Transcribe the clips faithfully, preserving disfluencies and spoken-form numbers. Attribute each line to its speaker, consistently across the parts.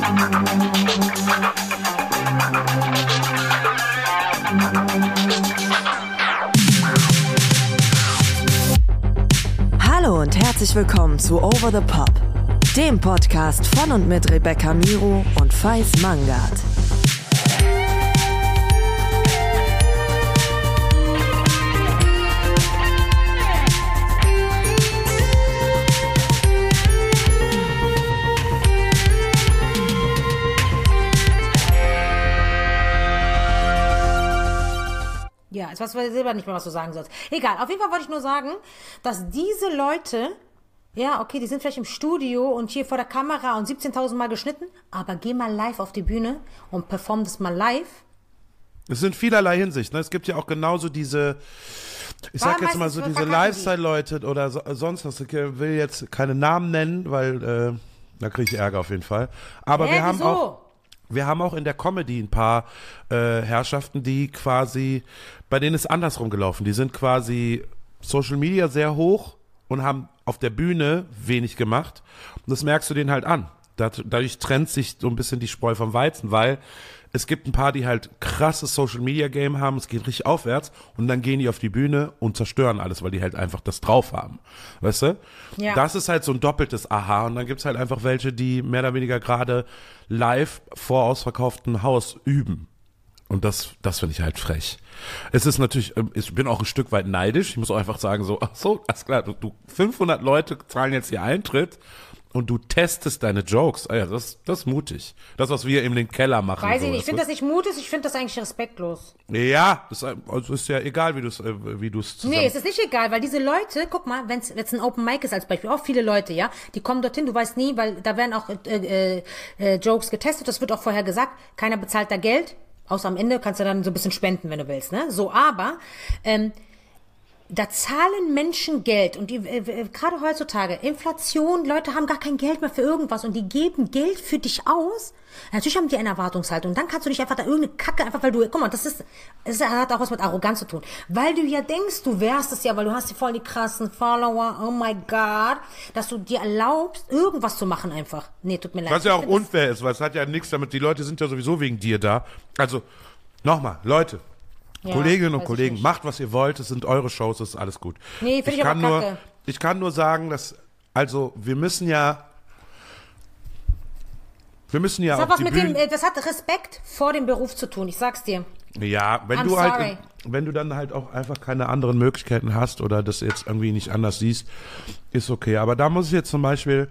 Speaker 1: Hallo und herzlich willkommen zu Over the Pop, dem Podcast von und mit Rebecca Miro und Faiz Mangard.
Speaker 2: Ja, jetzt weißt du selber nicht mehr, was du sagen sollst. Egal, auf jeden Fall wollte ich nur sagen, dass diese Leute, ja, okay, die sind vielleicht im Studio und hier vor der Kamera und siebzehntausend Mal geschnitten, aber geh mal live auf die Bühne und perform das mal live.
Speaker 3: Es sind vielerlei Hinsicht, ne? Es gibt ja auch genauso diese, ich
Speaker 2: War
Speaker 3: sag jetzt mal so diese Lifestyle-Leute oder so, sonst was. Ich will jetzt keine Namen nennen, weil äh, da kriege ich Ärger auf jeden Fall. Aber
Speaker 2: Hä,
Speaker 3: wir haben
Speaker 2: wieso?
Speaker 3: auch Wir haben auch in der Comedy ein paar äh, Herrschaften, die quasi, bei denen ist andersrum gelaufen. Die sind quasi Social Media sehr hoch und haben auf der Bühne wenig gemacht. Und das merkst du denen halt an. Dadurch trennt sich so ein bisschen die Spreu vom Weizen, weil es gibt ein paar, die halt krasses Social Media Game haben, es geht richtig aufwärts und dann gehen die auf die Bühne und zerstören alles, weil die halt einfach das drauf haben. Weißt du?
Speaker 2: Ja.
Speaker 3: Das ist halt so ein doppeltes Aha und dann gibt's halt einfach welche, die mehr oder weniger gerade live vor ausverkauftem Haus üben. Und das, das finde ich halt frech. Es ist natürlich, ich bin auch ein Stück weit neidisch. Ich muss auch einfach sagen, so, ach so, alles klar, du, du fünfhundert Leute zahlen jetzt ihr Eintritt und du testest deine Jokes. Ah ja, das, das ist mutig. Das, was wir in den Keller machen.
Speaker 2: Weiß
Speaker 3: so,
Speaker 2: ich nicht, ich finde das nicht mutig, ich finde das eigentlich respektlos.
Speaker 3: Ja, das also ist ja egal, wie du es wie du es zusammen...
Speaker 2: Nee, es ist nicht egal, weil diese Leute, guck mal, wenn es jetzt ein Open Mic ist als Beispiel, auch viele Leute, ja, die kommen dorthin, du weißt nie, weil da werden auch äh, äh, Jokes getestet, das wird auch vorher gesagt, keiner bezahlt da Geld, außer am Ende kannst du dann so ein bisschen spenden, wenn du willst, ne? So, aber ähm, da zahlen Menschen Geld und die äh, gerade heutzutage, Inflation, Leute haben gar kein Geld mehr für irgendwas und die geben Geld für dich aus. Natürlich haben die eine Erwartungshaltung. Dann kannst du nicht einfach da irgendeine Kacke, einfach weil du, guck mal, das ist, das hat auch was mit Arroganz zu tun. Weil du ja denkst, du wärst es ja, weil du hast ja voll die krassen Follower, oh my God, dass du dir erlaubst, irgendwas zu machen einfach. Nee, tut mir leid.
Speaker 3: Was ja auch unfair ist, weil es hat ja nichts damit, die Leute sind ja sowieso wegen dir da. Also, nochmal, Leute, ja, Kolleginnen und Kollegen, macht, was ihr wollt, es sind eure Shows, es ist alles gut.
Speaker 2: Nee, finde ich, ich
Speaker 3: kann
Speaker 2: aber
Speaker 3: nur,
Speaker 2: kacke.
Speaker 3: Ich kann nur sagen, dass, also, wir müssen ja, wir müssen ja
Speaker 2: das
Speaker 3: auf
Speaker 2: hat was
Speaker 3: die
Speaker 2: mit
Speaker 3: Bühne,
Speaker 2: dem, das hat Respekt vor dem Beruf zu tun, ich sag's dir.
Speaker 3: Ja, wenn
Speaker 2: I'm
Speaker 3: du
Speaker 2: sorry.
Speaker 3: halt, wenn du dann halt auch einfach keine anderen Möglichkeiten hast oder das jetzt irgendwie nicht anders siehst, ist okay. Aber da muss ich jetzt zum Beispiel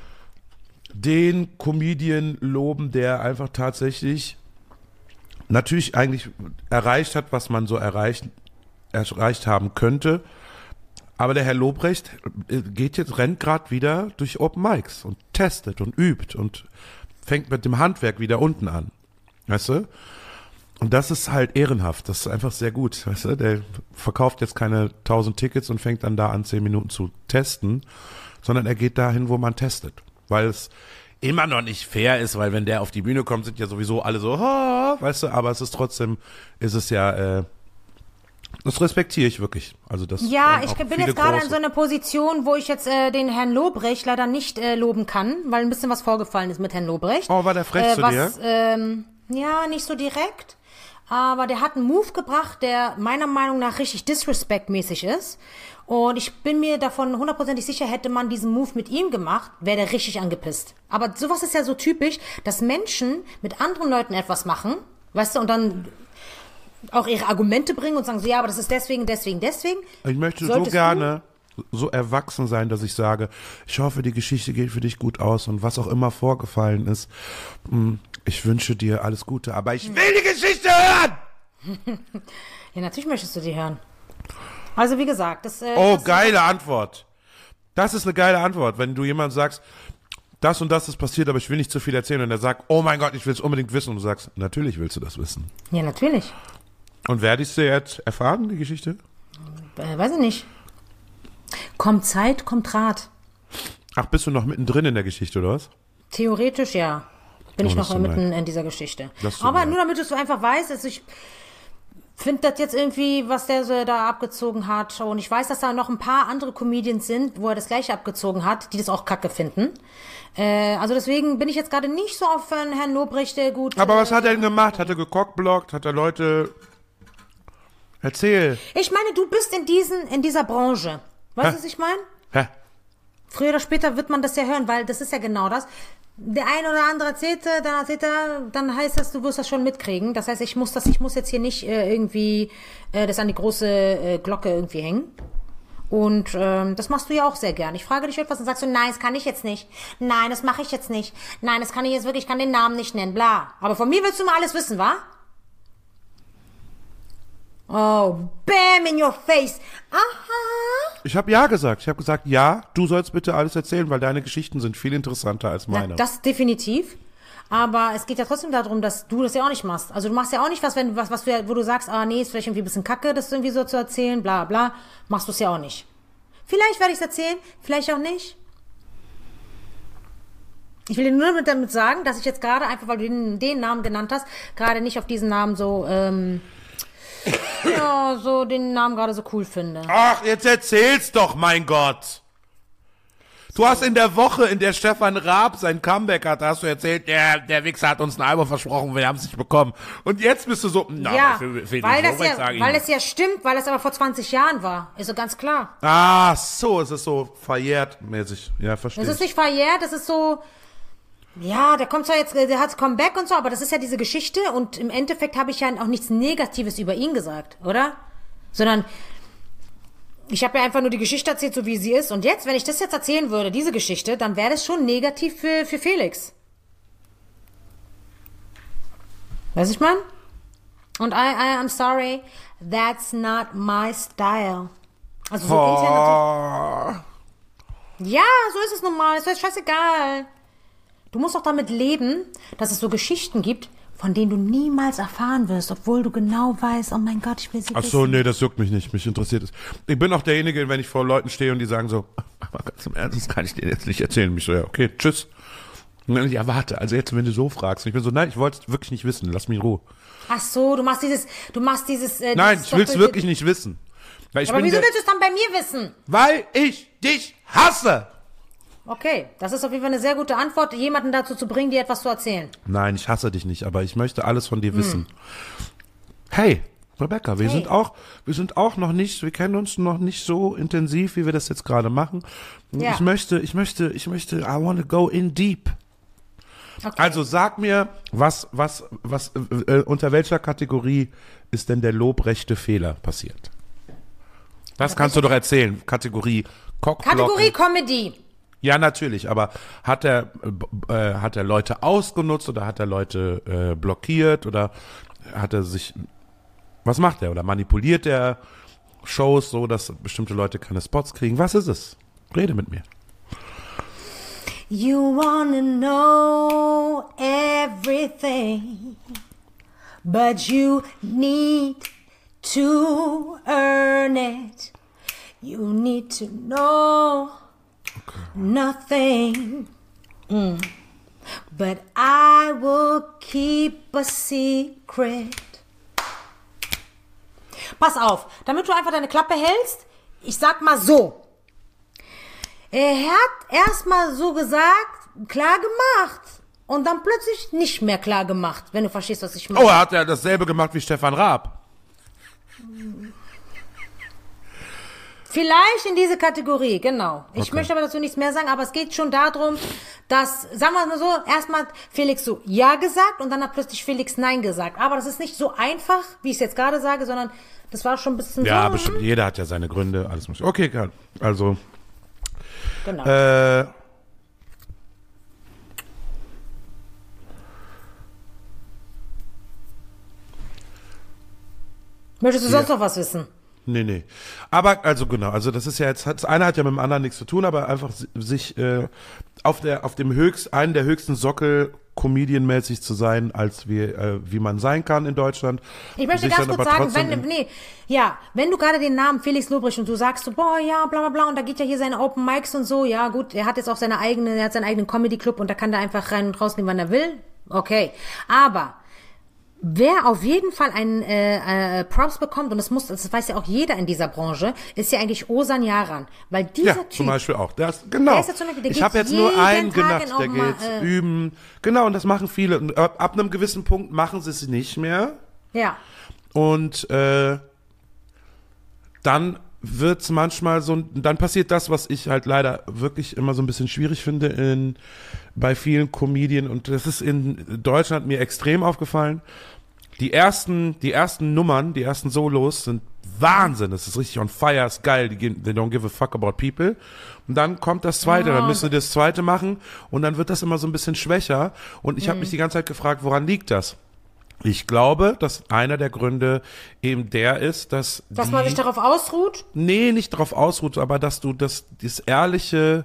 Speaker 3: den Comedian loben, der einfach tatsächlich natürlich eigentlich erreicht hat, was man so erreicht, erreicht haben könnte. Aber der Herr Lobrecht geht jetzt, rennt gerade wieder durch Open Mics und testet und übt und fängt mit dem Handwerk wieder unten an. Weißt du? Und das ist halt ehrenhaft. Das ist einfach sehr gut. Weißt du? Der verkauft jetzt keine tausend Tickets und fängt dann da an, zehn Minuten zu testen, sondern er geht dahin, wo man testet. Weil es immer noch nicht fair ist, weil wenn der auf die Bühne kommt, sind ja sowieso alle so, oh, weißt du, aber es ist trotzdem, ist es ja, äh, das respektiere ich wirklich. Also das
Speaker 2: ja, ich
Speaker 3: bin
Speaker 2: bin jetzt gerade in so einer Position, wo ich jetzt äh, den Herrn Lobrecht leider nicht äh, loben kann, weil ein bisschen was vorgefallen ist mit Herrn Lobrecht.
Speaker 3: Oh, war der frech
Speaker 2: äh,
Speaker 3: zu
Speaker 2: was,
Speaker 3: dir?
Speaker 2: Ähm, ja, nicht so direkt, aber der hat einen Move gebracht, der meiner Meinung nach richtig disrespect-mäßig ist. Und ich bin mir davon hundertprozentig sicher, hätte man diesen Move mit ihm gemacht, wäre der richtig angepisst. Aber sowas ist ja so typisch, dass Menschen mit anderen Leuten etwas machen, weißt du, und dann auch ihre Argumente bringen und sagen so, ja, aber das ist deswegen, deswegen, deswegen.
Speaker 3: Ich möchte so
Speaker 2: Solltest
Speaker 3: gerne so erwachsen sein, dass ich sage, ich hoffe, die Geschichte geht für dich gut aus und was auch immer vorgefallen ist, ich wünsche dir alles Gute, aber ich will die Geschichte hören!
Speaker 2: Ja, natürlich möchtest du die hören. Also wie gesagt, das... Äh,
Speaker 3: oh,
Speaker 2: das
Speaker 3: geile Antwort. Das ist eine geile Antwort, wenn du jemand sagst, das und das ist passiert, aber ich will nicht zu viel erzählen und er sagt, oh mein Gott, ich will es unbedingt wissen und du sagst, natürlich willst du das wissen.
Speaker 2: Ja, natürlich.
Speaker 3: Und werde ich sie jetzt erfahren, die Geschichte?
Speaker 2: Äh, weiß ich nicht. Kommt Zeit, kommt Rat.
Speaker 3: Ach, bist du noch mittendrin in der Geschichte, oder was?
Speaker 2: Theoretisch ja. Bin
Speaker 3: Oh,
Speaker 2: ich
Speaker 3: das
Speaker 2: noch
Speaker 3: tut mir
Speaker 2: mitten
Speaker 3: leid.
Speaker 2: in dieser Geschichte.
Speaker 3: Das tut mir
Speaker 2: Aber
Speaker 3: leid.
Speaker 2: nur damit du es einfach weißt, dass ich... finde das jetzt irgendwie, was der so da abgezogen hat. Und ich weiß, dass da noch ein paar andere Comedians sind, wo er das Gleiche abgezogen hat, die das auch kacke finden. Äh, also deswegen bin ich jetzt gerade nicht so auf äh, Herrn Lobrecht, der gut...
Speaker 3: Aber
Speaker 2: äh,
Speaker 3: was hat er denn gemacht? Hat er gecockblockt? Hat er Leute... Erzähl.
Speaker 2: Ich meine, du bist in diesen, in dieser Branche. Weißt du, was ich meine?
Speaker 3: Hä?
Speaker 2: Früher oder später wird man das ja hören, weil das ist ja genau das. Der eine oder andere erzählte, dann erzählt er, dann heißt das, du wirst das schon mitkriegen. Das heißt, ich muss das, ich muss jetzt hier nicht äh, irgendwie äh, das an die große äh, Glocke irgendwie hängen. Und ähm, das machst du ja auch sehr gern. Ich frage dich etwas und sagst du, nein, das kann ich jetzt nicht. Nein, das mache ich jetzt nicht. Nein, das kann ich jetzt wirklich, ich kann den Namen nicht nennen, bla. Aber von mir willst du mal alles wissen, wa? Oh, bam in your face. Aha.
Speaker 3: Ich habe ja gesagt. Ich habe gesagt, ja, du sollst bitte alles erzählen, weil deine Geschichten sind viel interessanter als meine.
Speaker 2: Na, das definitiv. Aber es geht ja trotzdem darum, dass du das ja auch nicht machst. Also du machst ja auch nicht was, wenn was, was du ja, wo du sagst, ah nee, ist vielleicht irgendwie ein bisschen kacke, das irgendwie so zu erzählen, bla bla. Machst du es ja auch nicht. Vielleicht werde ich es erzählen, vielleicht auch nicht. Ich will dir nur damit sagen, dass ich jetzt gerade einfach, weil du den, den Namen genannt hast, gerade nicht auf diesen Namen so, ähm, ja, so den Namen gerade so cool finde.
Speaker 3: Ach, jetzt erzähl's doch, mein Gott. Du hast in der Woche, in der Stefan Raab sein Comeback hatte, hast du erzählt, der, der Wichser hat uns ein Album versprochen, wir haben es nicht bekommen. Und jetzt bist du so, na,
Speaker 2: ja,
Speaker 3: für, für
Speaker 2: weil,
Speaker 3: den
Speaker 2: das
Speaker 3: Lobrecht
Speaker 2: ja,
Speaker 3: sag ich
Speaker 2: weil
Speaker 3: nicht.
Speaker 2: es ja stimmt, weil es aber vor zwanzig Jahren war. Ist so ganz klar.
Speaker 3: Ah, so, es ist so verjährt mäßig. Ja, verstehe.
Speaker 2: Es ist nicht verjährt, es ist so, ja, der kommt zwar jetzt, der hat Comeback und so, aber das ist ja diese Geschichte und im Endeffekt habe ich ja auch nichts Negatives über ihn gesagt, oder? Sondern ich habe ja einfach nur die Geschichte erzählt, so wie sie ist. Und jetzt, wenn ich das jetzt erzählen würde, diese Geschichte, dann wäre das schon negativ für, für Felix. Weißt du, ich meine? Und I, I, I'm sorry, that's not my style. Also so intern natürlich. Ja, so ist es nun mal, ist doch scheißegal. Du musst doch damit leben, dass es so Geschichten gibt, von denen du niemals erfahren wirst, obwohl du genau weißt, oh mein Gott, ich will sie
Speaker 3: Ach so, nee, das juckt mich nicht, mich interessiert es. Ich bin auch derjenige, wenn ich vor Leuten stehe und die sagen so, aber ganz im Ernst, das kann ich dir jetzt nicht erzählen. Mich so, ja, okay, tschüss. Und dann, ja, warte, also jetzt, wenn du so fragst. Und ich bin so, nein, ich wollte es wirklich nicht wissen, lass mich in Ruhe.
Speaker 2: Ach so, du machst dieses, du machst dieses... Äh,
Speaker 3: Nein,
Speaker 2: dieses
Speaker 3: ich will es
Speaker 2: doppelte-
Speaker 3: wirklich nicht wissen. Weil ich
Speaker 2: Aber
Speaker 3: bin
Speaker 2: wieso
Speaker 3: der,
Speaker 2: willst du es dann bei mir wissen?
Speaker 3: weil ich dich hasse.
Speaker 2: Okay, das ist auf jeden Fall eine sehr gute Antwort, jemanden dazu zu bringen, dir etwas zu erzählen.
Speaker 3: Nein, ich hasse dich nicht, aber ich möchte alles von dir wissen. Hey, Rebecca, wir
Speaker 2: Hey.
Speaker 3: sind auch, wir sind auch noch nicht, wir kennen uns noch nicht so intensiv, wie wir das jetzt gerade machen. Und
Speaker 2: Ja.
Speaker 3: Ich möchte, ich möchte, ich möchte, I want to go in deep.
Speaker 2: Okay.
Speaker 3: Also sag mir, was, was, was, äh, unter welcher Kategorie ist denn der lobrechte Fehler passiert? Das kannst du doch erzählen. Kategorie Cockblocken.
Speaker 2: Kategorie Comedy.
Speaker 3: Ja, natürlich, aber hat er, äh, hat er Leute ausgenutzt oder hat er Leute äh, blockiert oder hat er sich, was macht er? Oder manipuliert er Shows so, dass bestimmte Leute keine Spots kriegen? Was ist es? Rede mit mir.
Speaker 2: You wanna know everything, but you need to earn it. You need to know nothing. Mm. But I will keep a secret. Pass auf, damit du einfach deine Klappe hältst, ich sag mal so. Er hat erstmal so gesagt, klar gemacht. Und dann plötzlich nicht mehr klar gemacht, wenn du verstehst, was ich meine.
Speaker 3: Oh, er hat ja dasselbe gemacht wie Stefan Raab.
Speaker 2: Vielleicht in diese Kategorie, genau. Ich
Speaker 3: Okay.
Speaker 2: möchte aber dazu nichts mehr sagen, aber es geht schon darum, dass, sagen wir mal so, erstmal hat Felix so Ja gesagt und dann hat plötzlich Felix Nein gesagt. Aber das ist nicht so einfach, wie ich es jetzt gerade sage, sondern das war schon ein bisschen
Speaker 3: Ja,
Speaker 2: so.
Speaker 3: bestimmt. Jeder hat ja seine Gründe. Alles muss. Okay, klar. Also,
Speaker 2: Genau.
Speaker 3: äh,
Speaker 2: Möchtest du sonst noch was wissen?
Speaker 3: nee, nee. Aber, also genau, also das ist ja jetzt, das eine hat ja mit dem anderen nichts zu tun, aber einfach si- sich äh, auf der, auf dem höchst, einen der höchsten Sockel comedianmäßig zu sein, als wir, äh, wie man sein kann in Deutschland.
Speaker 2: Ich möchte
Speaker 3: Sich
Speaker 2: ganz
Speaker 3: dann
Speaker 2: kurz
Speaker 3: aber
Speaker 2: sagen,
Speaker 3: trotzdem
Speaker 2: wenn,
Speaker 3: in-
Speaker 2: nee, ja, wenn du gerade den Namen Felix Lobrecht und du sagst so, boah, ja, bla, bla, bla, und da geht ja hier seine Open Mics und so, ja, gut, er hat jetzt auch seine eigene, er hat seinen eigenen Comedy Club und da kann der einfach rein und rausnehmen, wann er will. Okay. Aber, Wer auf jeden Fall einen äh, äh, Props bekommt, und das muss, das weiß ja auch jeder in dieser Branche, ist ja eigentlich Ozan Yaran. Weil dieser
Speaker 3: Ja,
Speaker 2: Typ,
Speaker 3: zum Beispiel auch. Der ist, genau.
Speaker 2: Der ist ja zum Beispiel, der
Speaker 3: ich
Speaker 2: geht
Speaker 3: habe jetzt nur
Speaker 2: jeden
Speaker 3: einen
Speaker 2: Tag
Speaker 3: genannt,
Speaker 2: in
Speaker 3: der
Speaker 2: Open Ma-
Speaker 3: geht
Speaker 2: äh,
Speaker 3: üben. Genau, und das machen viele. Und ab, ab einem gewissen Punkt machen sie es nicht mehr.
Speaker 2: ja.
Speaker 3: Und äh, dann wird es manchmal so, dann passiert das, was ich halt leider wirklich immer so ein bisschen schwierig finde in, bei vielen Comedien. Und das ist in Deutschland mir extrem aufgefallen. Die ersten, die ersten Nummern, die ersten Solos sind Wahnsinn. Das ist richtig on fire, ist geil. Die gehen, they don't give a fuck about people. Und dann kommt das zweite,
Speaker 2: Ja.
Speaker 3: dann müssen sie das zweite machen. Und dann wird das immer so ein bisschen schwächer. Und ich habe mich die ganze Zeit gefragt, woran liegt das? Ich glaube, dass einer der Gründe eben der ist, dass
Speaker 2: Dass
Speaker 3: die,
Speaker 2: man sich darauf ausruht.
Speaker 3: nee, nicht darauf ausruht, aber dass du das, das ehrliche,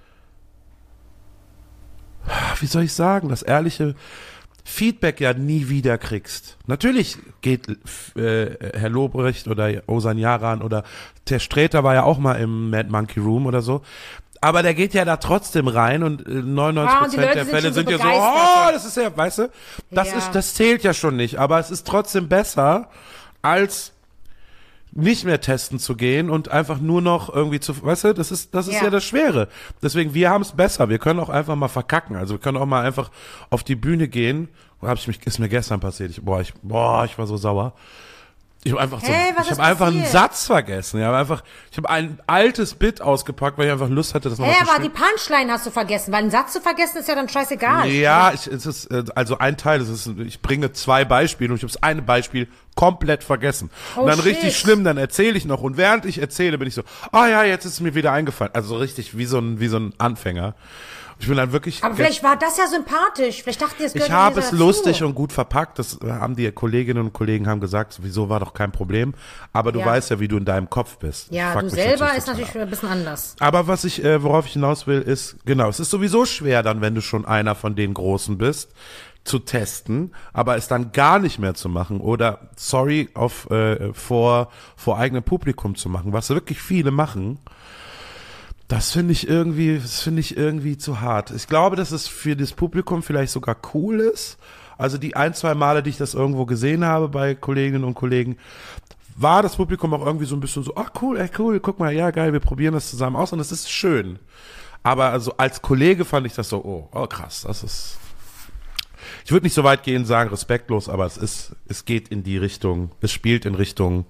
Speaker 3: wie soll ich sagen, das ehrliche Feedback ja nie wieder kriegst. Natürlich geht äh, Herr Lobrecht oder Ozan Yaran oder Ter Sträter war ja auch mal im Mad Monkey Room oder so. Aber der geht ja da trotzdem rein und äh, neunundneunzig
Speaker 2: Ah, und die
Speaker 3: Prozent
Speaker 2: Leute
Speaker 3: der
Speaker 2: sind
Speaker 3: Fälle
Speaker 2: schon so
Speaker 3: sind ja so,
Speaker 2: begeistert.
Speaker 3: oh, das ist ja, weißt du, das
Speaker 2: Ja.
Speaker 3: ist, das zählt ja schon nicht, aber es ist trotzdem besser, als nicht mehr testen zu gehen und einfach nur noch irgendwie zu, weißt du, das ist, das ist ja,
Speaker 2: Ja.
Speaker 3: das Schwere. Deswegen, wir haben es besser. Wir können auch einfach mal verkacken. Also wir können auch mal einfach auf die Bühne gehen. Hab ich mich, ist mir gestern passiert. Ich, boah, ich, boah, ich war so sauer. Ich habe einfach so,
Speaker 2: Hey, was
Speaker 3: ich
Speaker 2: ist
Speaker 3: habe einfach einen
Speaker 2: passiert?
Speaker 3: Satz vergessen. Ich habe einfach, ich habe ein altes Bit ausgepackt, weil ich einfach Lust hatte, das nochmal
Speaker 2: Hä,
Speaker 3: zu
Speaker 2: aber die
Speaker 3: spielen.
Speaker 2: Punchline hast du vergessen, weil einen Satz zu vergessen ist ja dann scheißegal.
Speaker 3: Ja, ich, es ist äh, also ein Teil. Es ist, ich bringe zwei Beispiele und ich habe das eine Beispiel komplett vergessen.
Speaker 2: Oh,
Speaker 3: und dann
Speaker 2: shit.
Speaker 3: richtig schlimm, dann erzähle ich noch und während ich erzähle, bin ich so, ah ja, jetzt ist es mir wieder eingefallen. Also richtig wie so ein wie so ein Anfänger. Ich bin dann wirklich.
Speaker 2: Aber vielleicht war das ja sympathisch. Vielleicht dachten die, es gehört
Speaker 3: Ich habe
Speaker 2: irgendwie
Speaker 3: es
Speaker 2: so dazu.
Speaker 3: lustig und gut verpackt. Das haben die Kolleginnen und Kollegen haben gesagt, sowieso war doch kein Problem. Aber du
Speaker 2: Ja.
Speaker 3: weißt ja, wie du in deinem Kopf bist.
Speaker 2: Ja,
Speaker 3: Fuck
Speaker 2: du
Speaker 3: mich
Speaker 2: selber ist
Speaker 3: total
Speaker 2: natürlich
Speaker 3: ab.
Speaker 2: ein bisschen anders.
Speaker 3: Aber was ich, äh, worauf ich hinaus will, ist, genau, es ist sowieso schwer dann, wenn du schon einer von den Großen bist, zu testen, aber es dann gar nicht mehr zu machen oder, sorry, auf, äh, vor, vor eigenem Publikum zu machen, was wirklich viele machen. Das finde ich irgendwie, das finde ich irgendwie zu hart. Ich glaube, dass es für das Publikum vielleicht sogar cool ist. Also die ein, zwei Male, die ich das irgendwo gesehen habe bei Kolleginnen und Kollegen, war das Publikum auch irgendwie so ein bisschen so, ach cool, ey, cool, guck mal, ja geil, wir probieren das zusammen aus und es ist schön. Aber also als Kollege fand ich das so, oh, oh krass, das ist, ich würde nicht so weit gehen, sagen respektlos, aber es ist, es geht in die Richtung, es spielt in Richtung,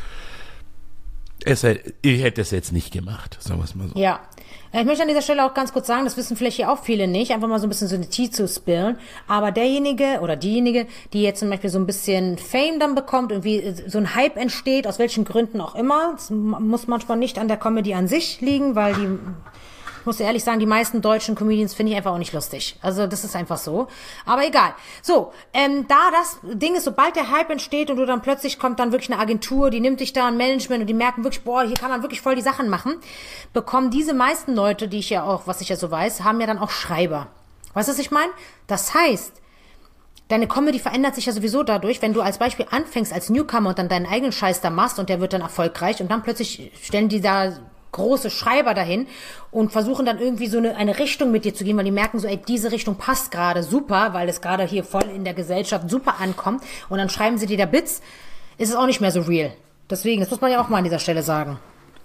Speaker 3: es, ich hätte es jetzt nicht gemacht, sagen wir es mal so.
Speaker 2: Ja. Ich möchte an dieser Stelle auch ganz kurz sagen, das wissen vielleicht hier auch viele nicht, einfach mal so ein bisschen so eine Tee zu spillen. Aber derjenige oder diejenige, die jetzt zum Beispiel so ein bisschen Fame dann bekommt, irgendwie so ein Hype entsteht, aus welchen Gründen auch immer, das muss manchmal nicht an der Comedy an sich liegen, weil die, ich muss ehrlich sagen, die meisten deutschen Comedians finde ich einfach auch nicht lustig. Also das ist einfach so. Aber egal. So, ähm, da das Ding ist, sobald der Hype entsteht und du dann plötzlich kommt dann wirklich eine Agentur, die nimmt dich da ein Management und die merken wirklich, boah, hier kann man wirklich voll die Sachen machen, bekommen diese meisten Leute, die ich ja auch, was ich ja so weiß, haben ja dann auch Schreiber. Weißt du, was ich meine? Das heißt, deine Comedy verändert sich ja sowieso dadurch, wenn du als Beispiel anfängst als Newcomer und dann deinen eigenen Scheiß da machst und der wird dann erfolgreich und dann plötzlich stellen die da große Schreiber dahin und versuchen dann irgendwie so eine, eine Richtung mit dir zu gehen, weil die merken so, ey, diese Richtung passt gerade super, weil es gerade hier voll in der Gesellschaft super ankommt und dann schreiben sie dir da Bits, ist es auch nicht mehr so real. Deswegen, das muss man ja auch mal an dieser Stelle sagen.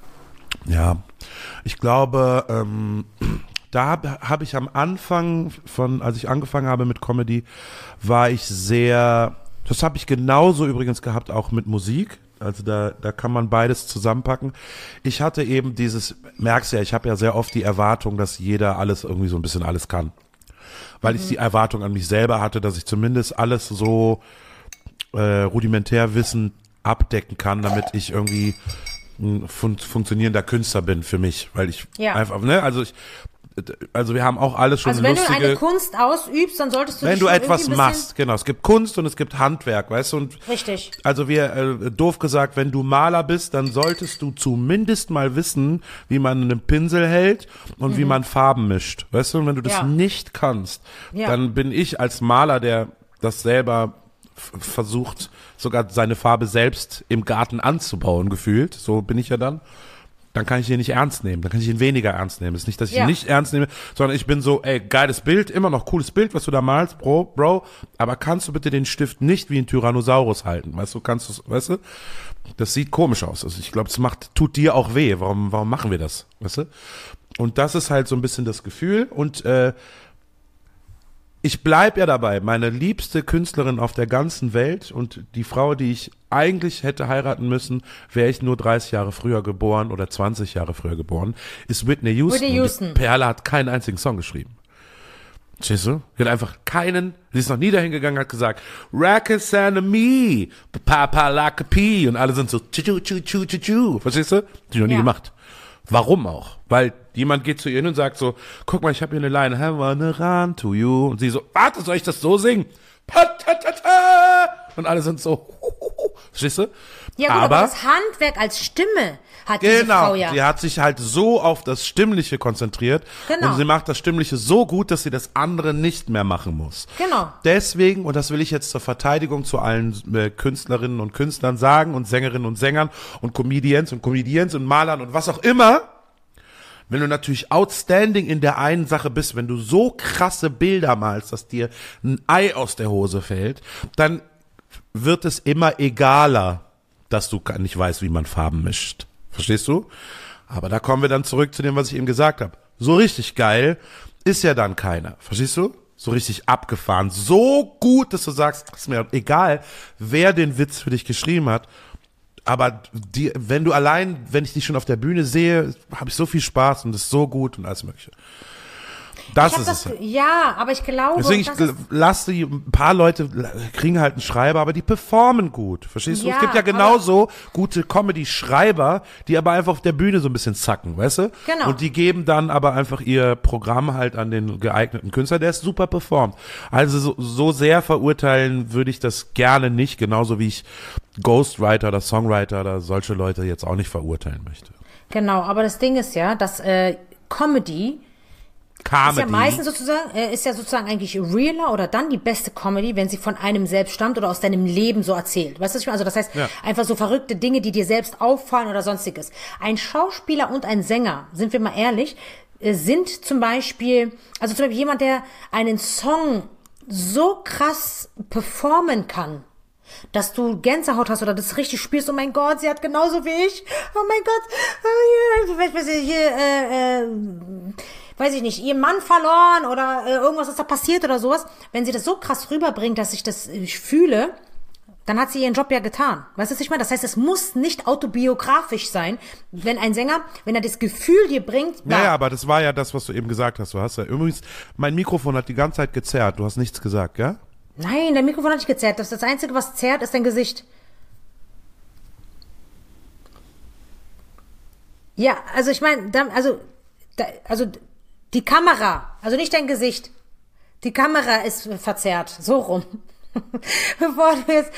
Speaker 3: Ja, ich glaube, ähm, da habe hab ich am Anfang von, als ich angefangen habe mit Comedy, war ich sehr, das habe ich genauso übrigens gehabt, auch mit Musik. Also da, da kann man beides zusammenpacken. Ich hatte eben dieses, merkst ja, ich habe ja sehr oft die Erwartung, dass jeder alles irgendwie so ein bisschen alles kann. Weil mhm. ich die Erwartung an mich selber hatte, dass ich zumindest alles so äh, rudimentär Wissen abdecken kann, damit ich irgendwie ein fun- funktionierender Künstler bin für mich. Weil ich
Speaker 2: Ja.
Speaker 3: einfach, ne, also ich, also wir haben auch alles schon
Speaker 2: Also wenn
Speaker 3: lustige...
Speaker 2: du eine Kunst ausübst, dann solltest du
Speaker 3: Wenn
Speaker 2: dich
Speaker 3: du
Speaker 2: schon
Speaker 3: etwas
Speaker 2: irgendwie ein bisschen-
Speaker 3: machst, genau. Es gibt Kunst und es gibt Handwerk, weißt du? Und
Speaker 2: Richtig.
Speaker 3: also wir, äh, doof gesagt, wenn du Maler bist, dann solltest du zumindest mal wissen, wie man einen Pinsel hält und mhm. wie man Farben mischt, weißt du? Und wenn du das
Speaker 2: Ja.
Speaker 3: nicht kannst,
Speaker 2: Ja.
Speaker 3: dann bin ich als Maler, der das selber f- versucht, sogar seine Farbe selbst im Garten anzubauen, gefühlt, so bin ich ja dann, dann kann ich ihn nicht ernst nehmen. Dann kann ich ihn weniger ernst nehmen. Es ist nicht, dass ich
Speaker 2: Ja.
Speaker 3: ihn nicht ernst nehme, sondern ich bin so, ey, geiles Bild, immer noch cooles Bild, was du da malst, Bro, Bro, aber kannst du bitte den Stift nicht wie ein Tyrannosaurus halten? Weißt du, kannst du, weißt du? Das sieht komisch aus. Also ich glaube, es macht, tut dir auch weh. Warum, warum machen wir das? Weißt du? Und das ist halt so ein bisschen das Gefühl. Und äh, ich bleib ja dabei, meine liebste Künstlerin auf der ganzen Welt und die Frau, die ich eigentlich hätte heiraten müssen, wäre ich nur dreißig Jahre früher geboren oder zwanzig Jahre früher geboren, ist Whitney Houston.
Speaker 2: Whitney Houston.
Speaker 3: Und die Perle hat keinen einzigen Song geschrieben. Verstehst du? Die hat einfach keinen, sie ist noch nie dahin gegangen, hat gesagt, Rackets and me, Papa like a pea, und alle sind so, tschu, tschu, tschu, tschu, tschu. Verstehst du? Die noch nie
Speaker 2: Ja.
Speaker 3: gemacht. Warum auch? Weil jemand geht zu ihr hin und sagt so, guck mal, ich habe hier eine Line, I wanna run to you. Und sie so, warte, soll ich das so singen? Pa-ta-ta-ta. Und alle sind so, verstehst du?
Speaker 2: Ja gut, aber, aber das Handwerk als Stimme hat diese
Speaker 3: Genau,
Speaker 2: Frau ja.
Speaker 3: sie hat sich halt so auf das Stimmliche konzentriert
Speaker 2: Genau.
Speaker 3: und sie macht das Stimmliche so gut, dass sie das andere nicht mehr machen muss.
Speaker 2: Genau.
Speaker 3: Deswegen, und das will ich jetzt zur Verteidigung zu allen äh, Künstlerinnen und Künstlern sagen und Sängerinnen und Sängern und Comedians und Comedians und Malern und was auch immer, wenn du natürlich outstanding in der einen Sache bist, wenn du so krasse Bilder malst, dass dir ein Ei aus der Hose fällt, dann wird es immer egaler, dass du gar nicht weißt, wie man Farben mischt. Verstehst du? Aber da kommen wir dann zurück zu dem, was ich eben gesagt habe. So richtig geil ist ja dann keiner. Verstehst du? So richtig abgefahren. So gut, dass du sagst, ist mir egal, wer den Witz für dich geschrieben hat. Aber die, wenn du allein, wenn ich dich schon auf der Bühne sehe, habe ich so viel Spaß und es ist so gut und alles Mögliche. Das
Speaker 2: Ich
Speaker 3: ist
Speaker 2: hab
Speaker 3: es.
Speaker 2: das, ja, aber ich glaube,
Speaker 3: Deswegen, ich
Speaker 2: das ist,
Speaker 3: lass die, ein paar Leute kriegen halt einen Schreiber, aber die performen gut. Verstehst du?
Speaker 2: Ja,
Speaker 3: es gibt ja genauso gute Comedy-Schreiber, die aber einfach auf der Bühne so ein bisschen zacken, weißt du?
Speaker 2: Genau.
Speaker 3: Und die geben dann aber einfach ihr Programm halt an den geeigneten Künstler, der ist super performt. Also so, so sehr verurteilen würde ich das gerne nicht, genauso wie ich Ghostwriter oder Songwriter oder solche Leute jetzt auch nicht verurteilen möchte.
Speaker 2: genau, aber das Ding ist ja, dass äh, Comedy
Speaker 3: Comedy.
Speaker 2: ist ja meistens sozusagen, äh, ist ja sozusagen eigentlich realer oder dann die beste Comedy, wenn sie von einem selbst stammt oder aus deinem Leben so erzählt. Weißt du, was ich meine? Also das heißt,
Speaker 3: Ja.
Speaker 2: einfach so verrückte Dinge, die dir selbst auffallen oder sonstiges. Ein Schauspieler und ein Sänger, sind wir mal ehrlich, äh, sind zum Beispiel, also zum Beispiel jemand, der einen Song so krass performen kann, dass du Gänsehaut hast oder das richtig spürst, oh mein Gott, sie hat genauso wie ich, oh mein Gott, oh, ja, weiß ich, hier, äh, äh, weiß ich nicht, ihr Mann verloren oder äh, irgendwas ist da passiert oder sowas. Wenn sie das so krass rüberbringt, dass ich das ich fühle, dann hat sie ihren Job ja getan. Weißt du, was ich meine? Das heißt, es muss nicht autobiografisch sein, wenn ein Sänger, wenn er das Gefühl dir bringt,
Speaker 3: Ja, ja, aber das war ja das, was du eben gesagt hast. Du hast ja übrigens, mein Mikrofon hat die ganze Zeit gezerrt. Du hast nichts gesagt, ja?
Speaker 2: nein, dein Mikrofon hat nicht gezerrt. Das, das Einzige, was zerrt, ist dein Gesicht. Ja, also ich meine, da- also, da, also die Kamera, also nicht dein Gesicht. Die Kamera ist verzerrt, so rum. Bevor du jetzt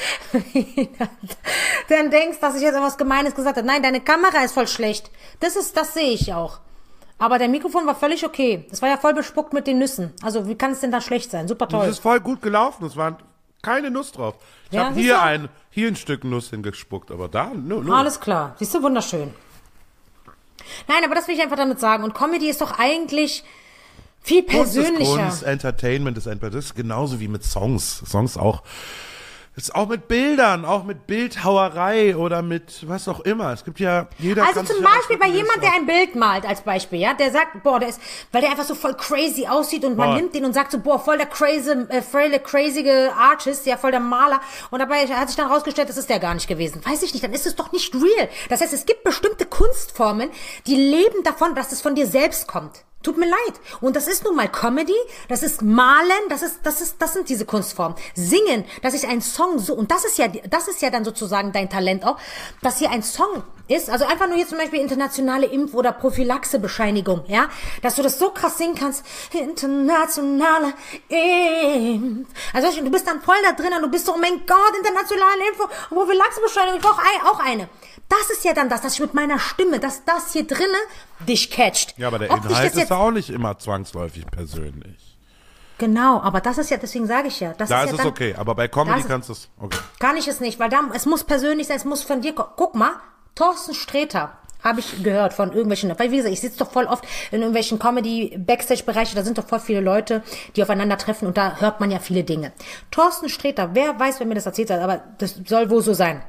Speaker 2: dann denkst, dass ich jetzt etwas Gemeines gesagt habe. Nein, deine Kamera ist voll schlecht. Das ist, das sehe ich auch. Aber dein Mikrofon war völlig okay. Das war ja voll bespuckt mit den Nüssen. Also wie kann es denn da schlecht sein? Super
Speaker 3: Das
Speaker 2: toll.
Speaker 3: ist voll gut gelaufen. Es war keine Nuss drauf. Ich
Speaker 2: Ja,
Speaker 3: habe
Speaker 2: siehst
Speaker 3: hier
Speaker 2: du?
Speaker 3: ein, hier ein Stück Nuss hingespuckt, aber da, nö, nö.
Speaker 2: Alles klar. Siehst du, wunderschön. Nein, aber das will ich einfach damit sagen. Und Comedy ist doch eigentlich viel
Speaker 3: Kunst ist
Speaker 2: persönlicher.
Speaker 3: Kunst, Entertainment ist Entertainment. Das ist genauso wie mit Songs. Songs auch. Ist auch mit Bildern, auch mit Bildhauerei oder mit was auch immer. Es gibt ja, jeder
Speaker 2: Also
Speaker 3: kann
Speaker 2: zum
Speaker 3: sich ja
Speaker 2: Beispiel bei
Speaker 3: ausdrücken, wie
Speaker 2: jemand,
Speaker 3: es
Speaker 2: der ein Bild malt als Beispiel, ja, der sagt, boah, der ist, weil der einfach so voll crazy aussieht und man
Speaker 3: Boah.
Speaker 2: nimmt den und sagt so, boah, voll der crazy, äh, voll der crazy Artist, ja, voll der Maler und dabei hat sich dann rausgestellt, das ist der gar nicht gewesen. Weiß ich nicht, dann ist es doch nicht real. Das heißt, es gibt bestimmte Kunstformen, die leben davon, dass es von dir selbst kommt. Tut mir leid. Und das ist nun mal Comedy, das ist Malen, das ist, das ist, das sind diese Kunstformen. Singen, dass ich einen Song so, und das ist ja, das ist ja dann sozusagen dein Talent auch, dass hier ein Song ist, also einfach nur jetzt zum Beispiel internationale Impf- oder Prophylaxebescheinigung, ja, dass du das so krass singen kannst, internationale Impf. Also du bist dann voll da drin und du bist so, oh mein Gott, internationale Impf- und Prophylaxebescheinigung, ich brauche auch eine. Das ist ja dann das, dass ich mit meiner Stimme, dass das hier drinnen dich catcht.
Speaker 3: Ja, aber der
Speaker 2: Ob dich
Speaker 3: Inhalt
Speaker 2: das jetzt
Speaker 3: ist auch nicht immer zwangsläufig persönlich.
Speaker 2: Genau, aber das ist ja, deswegen sage ich ja. Das
Speaker 3: Da
Speaker 2: ist
Speaker 3: ist
Speaker 2: ja
Speaker 3: es
Speaker 2: dann,
Speaker 3: okay, aber bei Comedy
Speaker 2: das-
Speaker 3: kannst du es, okay.
Speaker 2: Kann ich es nicht, weil da, es muss persönlich sein, es muss von dir kommen. Guck mal, Thorsten Sträter Habe ich gehört von irgendwelchen, weil wie gesagt, ich sitze doch voll oft in irgendwelchen Comedy-Backstage-Bereiche, da sind doch voll viele Leute, die aufeinandertreffen und da hört man ja viele Dinge. Thorsten Sträter, wer weiß, wer mir das erzählt hat, aber das soll wohl so sein.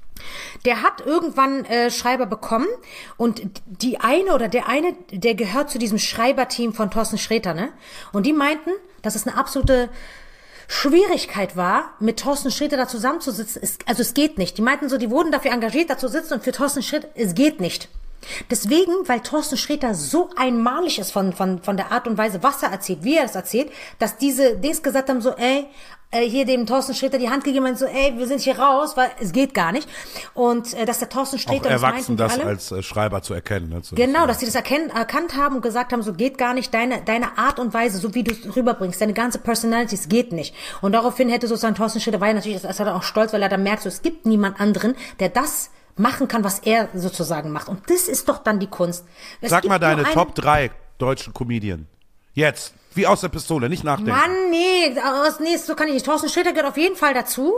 Speaker 2: Der hat irgendwann äh, Schreiber bekommen und die eine oder der eine, der gehört zu diesem Schreiberteam von Thorsten Sträter, ne? Und die meinten, dass es eine absolute Schwierigkeit war, mit Thorsten Sträter da zusammenzusitzen. Es, also es geht nicht. Die meinten so, die wurden dafür engagiert, da zu sitzen und für Thorsten Sträter, es geht nicht. Deswegen, weil Thorsten Sträter so einmalig ist von, von, von der Art und Weise, was er erzählt, wie er es erzählt, dass diese Dings gesagt haben, so, ey, äh, hier dem Thorsten Sträter die Hand gegeben haben, so, ey, wir sind hier raus, weil es geht gar nicht. Und äh, dass der Thorsten Sträter,
Speaker 3: auch erwachsen,
Speaker 2: das,
Speaker 3: das
Speaker 2: alle,
Speaker 3: als äh, Schreiber zu erkennen. Ne? So
Speaker 2: genau, dass sie das erkennt, erkannt haben und gesagt haben, so geht gar nicht, deine deine Art und Weise, so wie du es rüberbringst, deine ganze Personality, es geht nicht. Und daraufhin hätte sozusagen Thorsten Sträter, war ja natürlich, das hat er auch stolz, weil er dann merkt, so, es gibt niemand anderen, der das machen kann, was er sozusagen macht. Und das ist doch dann die Kunst. Es
Speaker 3: Sag mal deine
Speaker 2: einen,
Speaker 3: Top drei deutschen Comedian. Jetzt. Wie aus der Pistole, nicht nachdenken.
Speaker 2: Mann, nee, aus, nee, so kann ich nicht. Thorsten Sträter gehört auf jeden Fall dazu.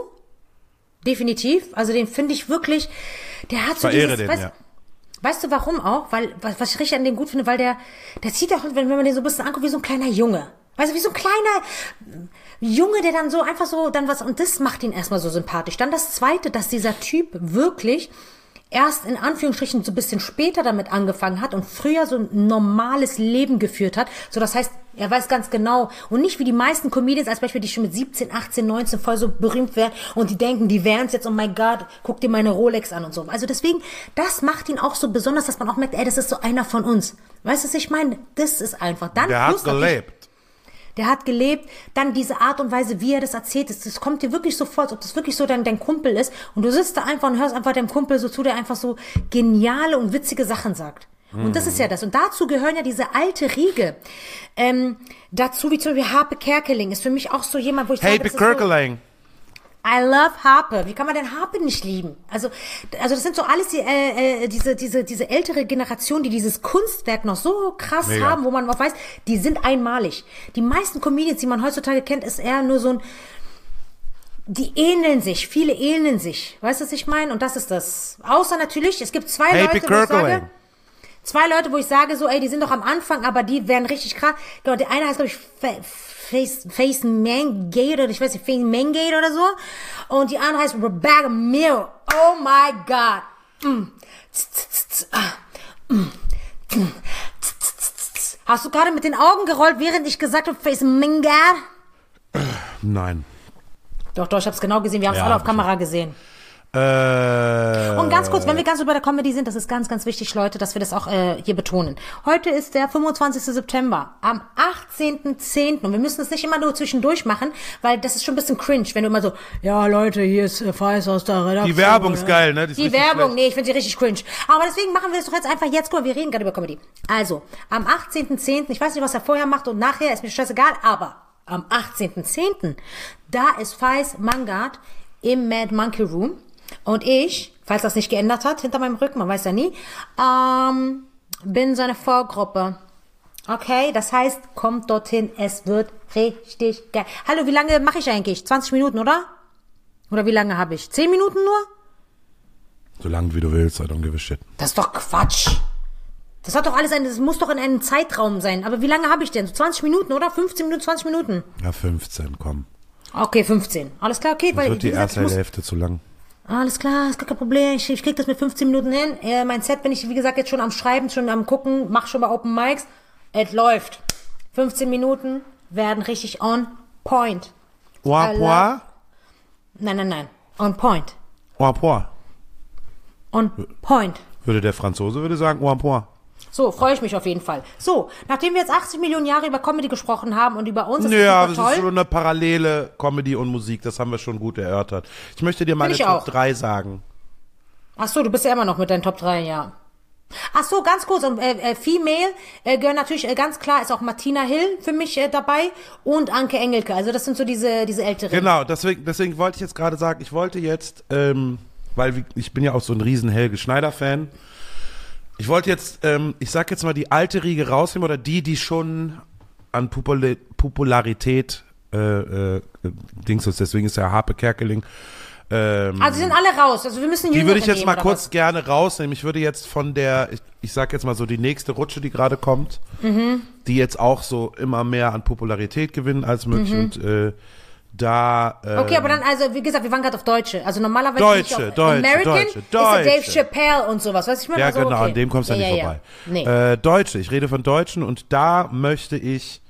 Speaker 2: Definitiv. Also den finde ich wirklich, der hat so
Speaker 3: Verehre
Speaker 2: dieses,
Speaker 3: den,
Speaker 2: weißt,
Speaker 3: ja.
Speaker 2: weißt du warum auch? Weil, was, was ich richtig an dem gut finde, weil der, der sieht auch, wenn, wenn man den so ein bisschen anguckt, wie so ein kleiner Junge. Weißt du, wie so ein kleiner Junge, der dann so einfach so, dann was, und das macht ihn erstmal so sympathisch. Dann das Zweite, dass dieser Typ wirklich erst in Anführungsstrichen so ein bisschen später damit angefangen hat und früher so ein normales Leben geführt hat. So, das heißt, er weiß ganz genau und nicht wie die meisten Comedians als Beispiel, die schon mit siebzehn, achtzehn, neunzehn voll so berühmt werden und die denken, die wären's jetzt, oh mein Gott, guck dir meine Rolex an und so. Also deswegen, das macht ihn auch so besonders, dass man auch merkt, ey, das ist so einer von uns. Weißt du, was ich meine? Das ist einfach. Dann
Speaker 3: Der hat gelebt.
Speaker 2: Der hat gelebt, dann diese Art und Weise, wie er das erzählt ist, das kommt dir wirklich so vor, als ob das wirklich so dein, dein Kumpel ist und du sitzt da einfach und hörst einfach deinem Kumpel so zu, der einfach so geniale und witzige Sachen sagt. Mhm. Und das ist ja das. Und dazu gehören ja diese alte Riege. Ähm, dazu, wie zum Beispiel Harpe Kerkeling, ist für mich auch so jemand, wo ich
Speaker 3: Hey,
Speaker 2: sage, das ist
Speaker 3: Kerkeling.
Speaker 2: so, I love Harpe. Wie kann man denn Harpe nicht lieben? Also, also das sind so alles die, äh, äh, diese, diese, diese ältere Generation, die dieses Kunstwerk noch so krass
Speaker 3: Mega.
Speaker 2: haben, wo man auch weiß, die sind einmalig. Die meisten Comedians, die man heutzutage kennt, ist eher nur so ein, die ähneln sich, viele ähneln sich. Weißt du, was ich meine? Und das ist das. Außer natürlich, es gibt zwei
Speaker 3: Hey,
Speaker 2: Leute, wo ich
Speaker 3: Kerkeling.
Speaker 2: sage, zwei Leute, wo ich sage so, ey, die sind doch am Anfang, aber die werden richtig krass. Genau, der eine heißt, glaube ich, Face, Face Mangate oder ich weiß nicht, Face Mangate oder so. Und die andere heißt Rebecca Mill. Oh my God. Mm. Hast du gerade mit den Augen gerollt, während ich gesagt habe, Face Mangate?
Speaker 3: Nein.
Speaker 2: Doch, doch, ich hab's genau gesehen. Wir haben es
Speaker 3: Ja,
Speaker 2: alle auf
Speaker 3: hab
Speaker 2: Kamera gesehen.
Speaker 3: Äh,
Speaker 2: Und ganz kurz, wenn wir ganz über der Comedy sind, das ist ganz, ganz wichtig, Leute, dass wir das auch äh, hier betonen. Heute ist der fünfundzwanzigsten September. Am achtzehnten zehnten Und wir müssen es nicht immer nur zwischendurch machen, weil das ist schon ein bisschen cringe, wenn du immer so, ja Leute, hier ist äh, Feis aus der Redaktion.
Speaker 3: Die Werbung ist geil, ne?
Speaker 2: Die,
Speaker 3: ist
Speaker 2: die
Speaker 3: richtig
Speaker 2: Werbung,
Speaker 3: schlecht.
Speaker 2: nee, ich finde sie richtig cringe. Aber deswegen machen wir es doch jetzt einfach jetzt. Guck mal, wir reden gerade über Comedy. Also, am achtzehnten zehnten Ich weiß nicht, was er vorher macht und nachher, ist mir scheißegal, aber am achtzehnten zehnten da ist Feis Mangart im Mad Monkey Room. Und ich, falls das nicht geändert hat, hinter meinem Rücken, man weiß ja nie, ähm, bin seine Vorgruppe. Okay, das heißt, kommt dorthin, es wird richtig geil. Hallo, wie lange mache ich eigentlich? zwanzig Minuten, oder? Oder wie lange habe ich? zehn Minuten nur?
Speaker 3: So lange wie du willst, I don't give a shit.
Speaker 2: Das ist doch Quatsch. Das hat doch alles ein, das muss doch in einem Zeitraum sein. Aber wie lange habe ich denn? So zwanzig Minuten, oder? fünfzehn Minuten, zwanzig Minuten?
Speaker 3: Ja, fünfzehn, komm.
Speaker 2: Okay, fünfzehn. Alles klar, okay.
Speaker 3: Das
Speaker 2: Weil,
Speaker 3: wird die
Speaker 2: wie gesagt,
Speaker 3: erste
Speaker 2: ich muss-
Speaker 3: Hälfte zu lang.
Speaker 2: Alles klar, ist gar kein Problem. Ich, ich krieg das mit fünfzehn Minuten hin. Äh, mein Set bin ich, wie gesagt, jetzt schon am Schreiben, schon am Gucken, mach schon mal Open Mics. Es läuft. fünfzehn Minuten werden richtig on point.
Speaker 3: Oa
Speaker 2: I
Speaker 3: poa?
Speaker 2: Nein, nein, nein. On point.
Speaker 3: Oa poa.
Speaker 2: On point.
Speaker 3: Würde der Franzose würde sagen, oa poa.
Speaker 2: So, freue ich mich auf jeden Fall. So, nachdem wir jetzt achtzig Millionen Jahre über Comedy gesprochen haben und über uns, das
Speaker 3: Ja,
Speaker 2: ist
Speaker 3: das
Speaker 2: super
Speaker 3: ist
Speaker 2: toll.
Speaker 3: so eine parallele Comedy und Musik, das haben wir schon gut erörtert. Ich möchte dir meine
Speaker 2: ich
Speaker 3: Top
Speaker 2: auch.
Speaker 3: drei sagen.
Speaker 2: Ach so, du bist ja immer noch mit deinen Top drei, ja. Ach so, ganz kurz, und äh, äh, Female äh, gehören natürlich äh, ganz klar, ist auch Martina Hill für mich äh, dabei und Anke Engelke. Also das sind so diese diese älteren.
Speaker 3: Genau, deswegen, deswegen wollte ich jetzt gerade sagen, ich wollte jetzt, ähm, weil wie- ich bin ja auch so ein riesen Helge Schneider-Fan, ich wollte jetzt, ähm, ich sag jetzt mal die alte Riege rausnehmen oder die, die schon an Popula- Popularität äh, äh, Dings ist, deswegen ist ja Harpe Kerkeling Ähm,
Speaker 2: Also die sind alle raus. Also wir müssen
Speaker 3: die würde ich jetzt
Speaker 2: nehmen,
Speaker 3: mal
Speaker 2: oder
Speaker 3: kurz
Speaker 2: was?
Speaker 3: gerne rausnehmen. Ich würde jetzt von der, ich, ich sag jetzt mal so die nächste Rutsche, die gerade kommt,
Speaker 2: Mhm.
Speaker 3: die jetzt auch so immer mehr an Popularität gewinnen als möglich
Speaker 2: Mhm.
Speaker 3: und äh, da. Ähm,
Speaker 2: Okay, aber dann, also wie gesagt, wir waren gerade auf Deutsche. Also normalerweise
Speaker 3: Deutsche,
Speaker 2: bin ich auf
Speaker 3: Deutsche,
Speaker 2: American
Speaker 3: Deutsche,
Speaker 2: ist der Dave
Speaker 3: Deutsche.
Speaker 2: Chappelle und sowas. Weißt du, ich meine?
Speaker 3: Ja,
Speaker 2: Also,
Speaker 3: genau,
Speaker 2: okay.
Speaker 3: an dem kommst du ja,
Speaker 2: ja,
Speaker 3: nicht
Speaker 2: ja,
Speaker 3: vorbei.
Speaker 2: Nee.
Speaker 3: Äh, Deutsche, ich rede von Deutschen und da möchte ich.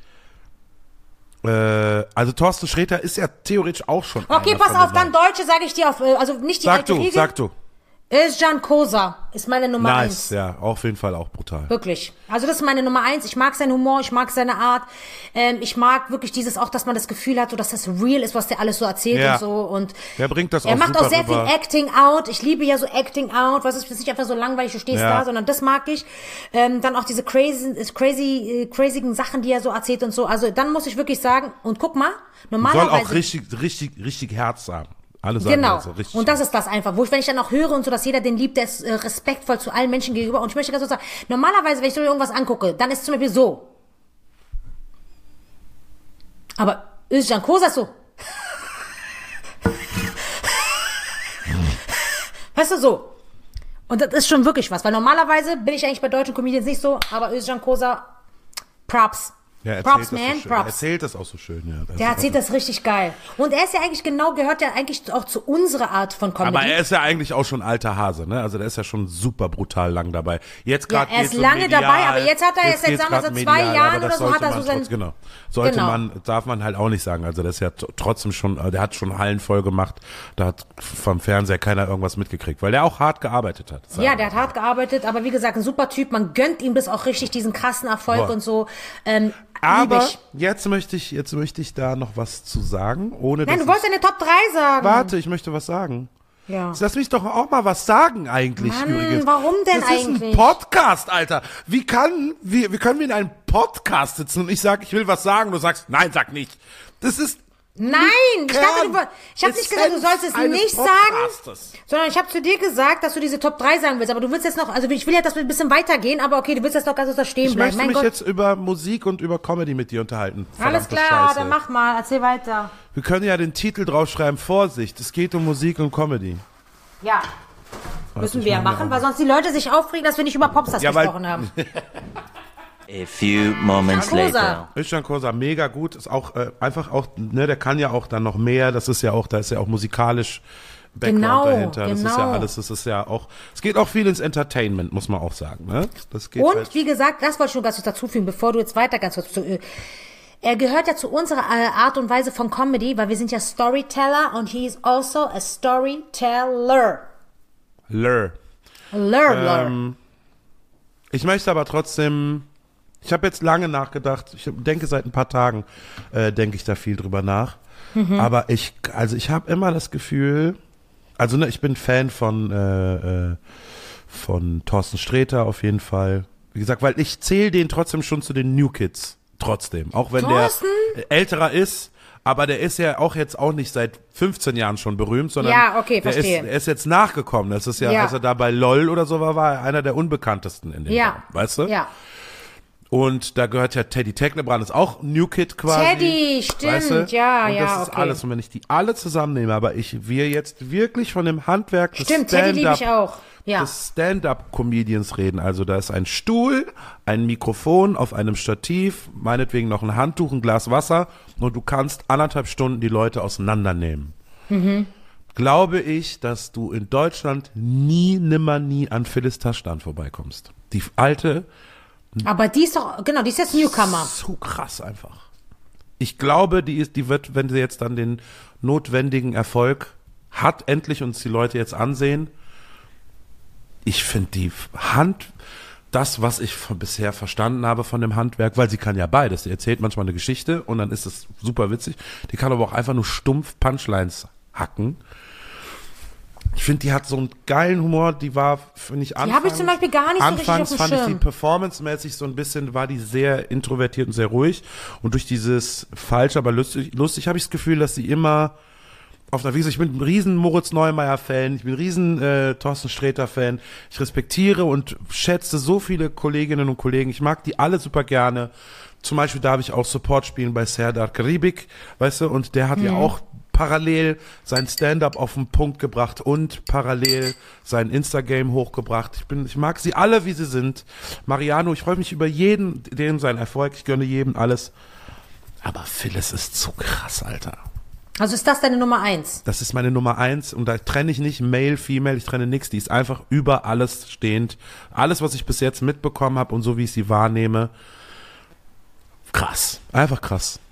Speaker 3: Äh, also Thorsten Sträter ist ja theoretisch auch schon.
Speaker 2: Okay,
Speaker 3: einer
Speaker 2: pass
Speaker 3: von
Speaker 2: auf,
Speaker 3: den
Speaker 2: dann
Speaker 3: Neuen.
Speaker 2: Deutsche sage ich dir auf, äh, also nicht die
Speaker 3: Sag
Speaker 2: alte
Speaker 3: du,
Speaker 2: Riege.
Speaker 3: sag du.
Speaker 2: Özcan Kosa ist meine Nummer
Speaker 3: Nice,
Speaker 2: eins.
Speaker 3: ja, auf jeden Fall auch brutal.
Speaker 2: Wirklich. Also das ist meine Nummer eins. Ich mag seinen Humor, ich mag seine Art. Ähm, ich mag wirklich dieses auch, dass man das Gefühl hat, so, dass das real ist, was der alles so erzählt
Speaker 3: Ja.
Speaker 2: und so. Und
Speaker 3: Der bringt das
Speaker 2: er
Speaker 3: auch
Speaker 2: macht
Speaker 3: super
Speaker 2: auch sehr
Speaker 3: rüber.
Speaker 2: viel Acting out. Ich liebe ja so Acting out. Was ist das ist nicht einfach so langweilig, du stehst
Speaker 3: Ja.
Speaker 2: da, sondern das mag ich. Ähm, dann auch diese crazy, crazy, äh, crazygen Sachen, die er so erzählt und so. Also dann muss ich wirklich sagen, und guck mal,
Speaker 3: Soll
Speaker 2: normalerweise.
Speaker 3: auch richtig, richtig, richtig Herz haben. Alle sagen
Speaker 2: Genau.
Speaker 3: also richtig.
Speaker 2: Und das ist das einfach, wo ich, wenn ich dann auch höre und so, dass jeder den liebt, der ist äh, respektvoll zu allen Menschen gegenüber. Und ich möchte ganz kurz sagen, normalerweise, wenn ich so irgendwas angucke, dann ist es zum Beispiel so. Aber Özcan Kosa ist so. Weißt du, so. Und das ist schon wirklich was, weil normalerweise bin ich eigentlich bei deutschen Comedians nicht so, aber Özcan Kosa, Props.
Speaker 3: Ja, erzählt
Speaker 2: Props,
Speaker 3: das
Speaker 2: man,
Speaker 3: so schön.
Speaker 2: Props.
Speaker 3: Erzählt das auch so schön, ja. Das
Speaker 2: Der
Speaker 3: ist
Speaker 2: erzählt
Speaker 3: auch-
Speaker 2: das richtig geil. Und er ist ja eigentlich genau, gehört ja eigentlich auch zu unserer Art von Comedy.
Speaker 3: Aber er ist ja eigentlich auch schon alter Hase, ne? Also der ist ja schon super brutal lang dabei. Jetzt
Speaker 2: Ja,
Speaker 3: gerade
Speaker 2: er ist
Speaker 3: geht's so
Speaker 2: lange
Speaker 3: medial,
Speaker 2: dabei, aber jetzt hat er jetzt seit,
Speaker 3: geht's
Speaker 2: sagen wir,
Speaker 3: grad
Speaker 2: seit zwei
Speaker 3: medial,
Speaker 2: Jahren
Speaker 3: aber das
Speaker 2: oder so
Speaker 3: sollte
Speaker 2: hat er
Speaker 3: man
Speaker 2: so sein-
Speaker 3: trotz- Genau. Sollte
Speaker 2: Genau.
Speaker 3: man, darf man halt auch nicht sagen. Also das ist ja t- trotzdem schon, äh, der hat schon Hallen voll gemacht. Da hat vom Fernseher keiner irgendwas mitgekriegt, weil der auch hart gearbeitet hat.
Speaker 2: Ja, der hat hart gearbeitet, aber wie gesagt, ein super Typ. Man gönnt ihm das auch richtig, diesen krassen Erfolg
Speaker 3: Boah.
Speaker 2: und so. Ähm,
Speaker 3: Aber
Speaker 2: lieb ich.
Speaker 3: jetzt möchte ich, jetzt möchte ich da noch was zu sagen, ohne
Speaker 2: Nein,
Speaker 3: dass
Speaker 2: du wolltest
Speaker 3: ich,
Speaker 2: deine Top drei sagen.
Speaker 3: Warte, ich möchte was sagen.
Speaker 2: Ja.
Speaker 3: Lass mich doch auch mal was sagen eigentlich
Speaker 2: Mann,
Speaker 3: übrigens.
Speaker 2: warum denn
Speaker 3: das ist ein
Speaker 2: eigentlich?
Speaker 3: Podcast, Alter. Wie kann, wie, wie können wir in einem Podcast sitzen und ich sag, ich will was sagen und du sagst, nein, sag nicht. Das ist
Speaker 2: Nein, ich dachte, du woll- ich habe nicht gesagt, du sollst es
Speaker 3: eines
Speaker 2: nicht
Speaker 3: Podcasters.
Speaker 2: sagen, sondern ich habe zu dir gesagt, dass du diese Top drei sagen willst, aber du willst jetzt noch, also ich will ja, dass wir ein bisschen weitergehen, aber okay, du willst jetzt noch ganz da stehen
Speaker 3: Ich
Speaker 2: bleiben.
Speaker 3: möchte
Speaker 2: Mein
Speaker 3: mich
Speaker 2: Gott.
Speaker 3: jetzt über Musik und über Comedy mit dir unterhalten.
Speaker 2: Alles
Speaker 3: Verdammte
Speaker 2: klar,
Speaker 3: Scheiße.
Speaker 2: dann mach mal, erzähl weiter.
Speaker 3: Wir können ja den Titel draufschreiben, Vorsicht, es geht um Musik und Comedy.
Speaker 2: Ja. Müssen wir ja machen, weil sonst die Leute sich aufregen, dass wir nicht über Popstars
Speaker 3: Ja, weil-
Speaker 2: gesprochen haben.
Speaker 4: A few moments
Speaker 2: Kosa.
Speaker 4: later.
Speaker 3: Özcan Kosa, mega gut, ist auch äh, einfach auch, ne, der kann ja auch dann noch mehr, das ist ja auch, da ist ja auch musikalisch Background
Speaker 2: Genau,
Speaker 3: dahinter, das ist ja
Speaker 2: genau.
Speaker 3: alles, das ist ja auch, es geht auch viel ins Entertainment, muss man auch sagen, ne? Das geht
Speaker 2: Und
Speaker 3: halt,
Speaker 2: wie gesagt, das wollte ich schon ganz kurz dazu fügen, bevor du jetzt weiter ganz kurz zu, äh, er gehört ja zu unserer äh, Art und Weise von Comedy, weil wir sind ja Storyteller und he is also a Storyteller.
Speaker 3: Lur.
Speaker 2: Lur, lur.
Speaker 3: Ähm, ich möchte aber trotzdem, ich habe jetzt lange nachgedacht, ich denke seit ein paar Tagen, äh, denke ich da viel drüber nach,
Speaker 2: Mhm.
Speaker 3: aber ich, also ich habe immer das Gefühl, also ne, ich bin Fan von, äh, äh, von Thorsten Sträter auf jeden Fall, wie gesagt, weil ich zähle den trotzdem schon zu den New Kids, trotzdem, auch wenn
Speaker 2: Thorsten?
Speaker 3: der älterer ist, aber der ist ja auch jetzt auch nicht seit fünfzehn Jahren schon berühmt, sondern
Speaker 2: Ja, okay,
Speaker 3: der ist,
Speaker 2: verstehe.
Speaker 3: er ist jetzt nachgekommen. Das ist ja,
Speaker 2: Ja.
Speaker 3: als er da bei LOL oder so war, war er einer der unbekanntesten in dem
Speaker 2: Ja.
Speaker 3: Raum, weißt du?
Speaker 2: Ja.
Speaker 3: Und da gehört ja Teddy Tecklebrand, ist auch New Kid quasi.
Speaker 2: Teddy, stimmt, ja,
Speaker 3: und
Speaker 2: ja,
Speaker 3: das ist
Speaker 2: okay.
Speaker 3: alles. Und wenn ich die alle zusammennehme, aber ich wir jetzt wirklich von dem Handwerk des
Speaker 2: Stimmt, Teddy liebe ich
Speaker 3: Stand-up
Speaker 2: auch. Ja.
Speaker 3: des Stand-up-Comedians reden. Also da ist ein Stuhl, ein Mikrofon auf einem Stativ, meinetwegen noch ein Handtuch, ein Glas Wasser und du kannst anderthalb Stunden die Leute auseinandernehmen.
Speaker 2: Mhm.
Speaker 3: Glaube ich, dass du in Deutschland nie, nimmer, nie an Phyllis Taschdan vorbeikommst. Die alte,
Speaker 2: Aber die ist doch, genau, die ist jetzt Newcomer.
Speaker 3: so krass einfach. Ich glaube, die ist, die wird, wenn sie jetzt dann den notwendigen Erfolg hat, endlich uns die Leute jetzt ansehen. Ich finde die Hand, das, was ich von bisher verstanden habe von dem Handwerk, weil sie kann ja beides. Sie erzählt manchmal eine Geschichte und dann ist es super witzig. Die kann aber auch einfach nur stumpf Punchlines hacken. Ich finde, die hat so einen geilen Humor, die war, finde ich, anfangs.
Speaker 2: habe ich zum Beispiel gar nicht so richtig
Speaker 3: Anfangs
Speaker 2: auf dem
Speaker 3: fand ich
Speaker 2: Schirm.
Speaker 3: die performancemäßig so ein bisschen, war die sehr introvertiert und sehr ruhig. Und durch dieses falsch, aber lustig, lustig habe ich das Gefühl, dass sie immer auf der Wiese, ich bin ein riesen Moritz Neumeier-Fan, ich bin ein riesen äh, Thorsten Sträter-Fan. Ich respektiere und schätze so viele Kolleginnen und Kollegen. Ich mag die alle super gerne. Zum Beispiel darf ich auch Support spielen bei Serdar Karibik, weißt du, und der hat ja auch parallel sein Stand-up auf den Punkt gebracht und parallel sein Instagram hochgebracht. Ich bin, ich mag sie alle, wie sie sind. Mariano, ich freue mich über jeden, den sein Erfolg. Ich gönne jedem alles. Aber Phyllis ist zu krass, Alter.
Speaker 2: Also ist das deine Nummer eins?
Speaker 3: Das ist meine Nummer eins und da trenne ich nicht Male, Female, ich trenne nichts. Die ist einfach über alles stehend. Alles, was ich bis jetzt mitbekommen habe und so wie ich sie wahrnehme. Krass. Einfach krass.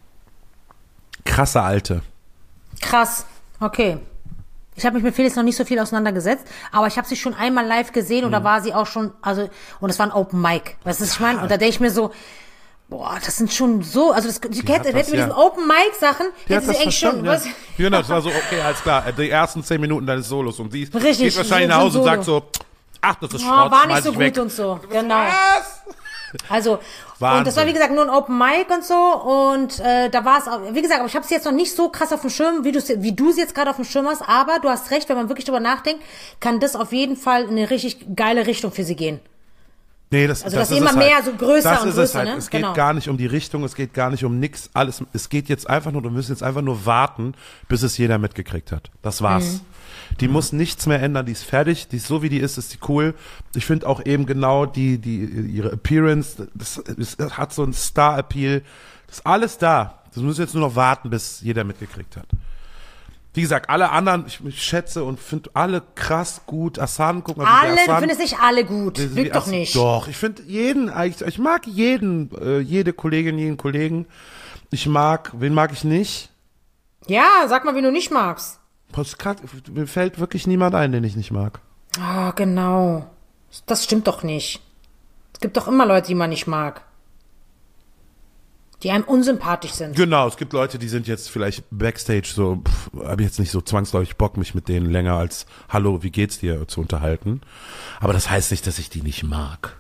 Speaker 3: Krasse Alte.
Speaker 2: Krass. Okay. Ich habe mich mit Felix noch nicht so viel auseinandergesetzt, aber ich habe sie schon einmal live gesehen und mhm. da war sie auch schon, also, und es war ein Open Mic. Weißt du, was ich meine? Und da denke ich mir so, boah, das sind schon so, also das, die, die hätte, hätte mit
Speaker 3: ja.
Speaker 2: diesen Open-Mic-Sachen,
Speaker 3: die
Speaker 2: hätte sie eigentlich schon,
Speaker 3: ja.
Speaker 2: was?
Speaker 3: Genau, das war so, okay, alles klar, die ersten zehn Minuten deines Solos und sie
Speaker 2: Richtig,
Speaker 3: geht wahrscheinlich
Speaker 2: so,
Speaker 3: nach Hause
Speaker 2: so
Speaker 3: und sagt so, ach, das ist
Speaker 2: oh,
Speaker 3: Schrott,
Speaker 2: war nicht so
Speaker 3: ich
Speaker 2: gut
Speaker 3: weg.
Speaker 2: und so, genau.
Speaker 3: Was?
Speaker 2: Also,
Speaker 3: Wahnsinn.
Speaker 2: Und das war, wie gesagt, nur ein Open Mic und so und äh, da war es auch, wie gesagt, aber ich habe es jetzt noch nicht so krass auf dem Schirm, wie, wie du es jetzt gerade auf dem Schirm hast, aber du hast recht, wenn man wirklich drüber nachdenkt, kann das auf jeden Fall in eine richtig geile Richtung für sie gehen.
Speaker 3: Nee, das,
Speaker 2: also
Speaker 3: das
Speaker 2: das
Speaker 3: ist
Speaker 2: immer
Speaker 3: es
Speaker 2: mehr
Speaker 3: halt.
Speaker 2: so größer
Speaker 3: das
Speaker 2: und
Speaker 3: ist
Speaker 2: größer,
Speaker 3: es halt.
Speaker 2: ne?
Speaker 3: Es geht
Speaker 2: genau.
Speaker 3: gar nicht um die Richtung, es geht gar nicht um nix, alles, es geht jetzt einfach nur, wir müssen jetzt einfach nur warten, bis es jeder mitgekriegt hat. Das war's. Mhm. Die mhm. muss nichts mehr ändern, die ist fertig, die ist so wie die ist, ist die cool. Ich finde auch eben genau die, die, ihre Appearance, das, das hat so einen Star-Appeal, das ist alles da. Das müssen wir jetzt nur noch warten, bis jeder mitgekriegt hat. Wie gesagt, alle anderen, ich, ich schätze und finde alle krass gut. Assan, guck mal, wie
Speaker 2: alle,
Speaker 3: Assan,
Speaker 2: du findest nicht alle gut. Lüg doch nicht.
Speaker 3: Doch, ich finde jeden, ich, ich mag jeden, äh, jede Kollegin, jeden Kollegen. Ich mag, wen mag ich nicht?
Speaker 2: Ja, sag mal, wen du nicht magst.
Speaker 3: Mir fällt wirklich niemand ein, den ich nicht mag.
Speaker 2: Ah, genau. Das stimmt doch nicht. Es gibt doch immer Leute, die man nicht mag. Die einem unsympathisch sind.
Speaker 3: Genau, es gibt Leute, die sind jetzt vielleicht Backstage so, habe ich jetzt nicht so zwangsläufig Bock, mich mit denen länger als Hallo, wie geht's dir zu unterhalten. Aber das heißt nicht, dass ich die nicht mag.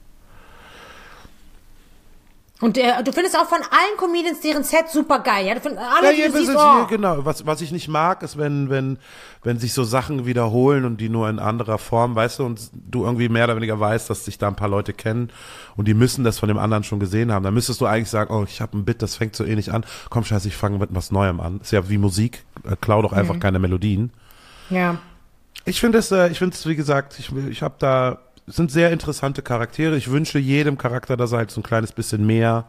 Speaker 2: Und äh, du findest auch von allen Comedians deren Set super geil, ja? Du findest alle,
Speaker 3: ja,
Speaker 2: die du
Speaker 3: siehst,
Speaker 2: siehst, oh.
Speaker 3: Genau, was, was ich nicht mag, ist, wenn, wenn, wenn sich so Sachen wiederholen und die nur in anderer Form, weißt du, und du irgendwie mehr oder weniger weißt, dass sich da ein paar Leute kennen und die müssen das von dem anderen schon gesehen haben. Dann müsstest du eigentlich sagen, oh, ich habe ein Bit, das fängt so ähnlich an. Komm, scheiße, ich fange mit was Neuem an. Ist ja wie Musik, äh, klau doch einfach mhm. keine Melodien.
Speaker 2: Ja.
Speaker 3: Ich finde es, äh, ich finde es, wie gesagt, ich, ich habe da, es sind sehr interessante Charaktere. Ich wünsche jedem Charakter, dass er halt so ein kleines bisschen mehr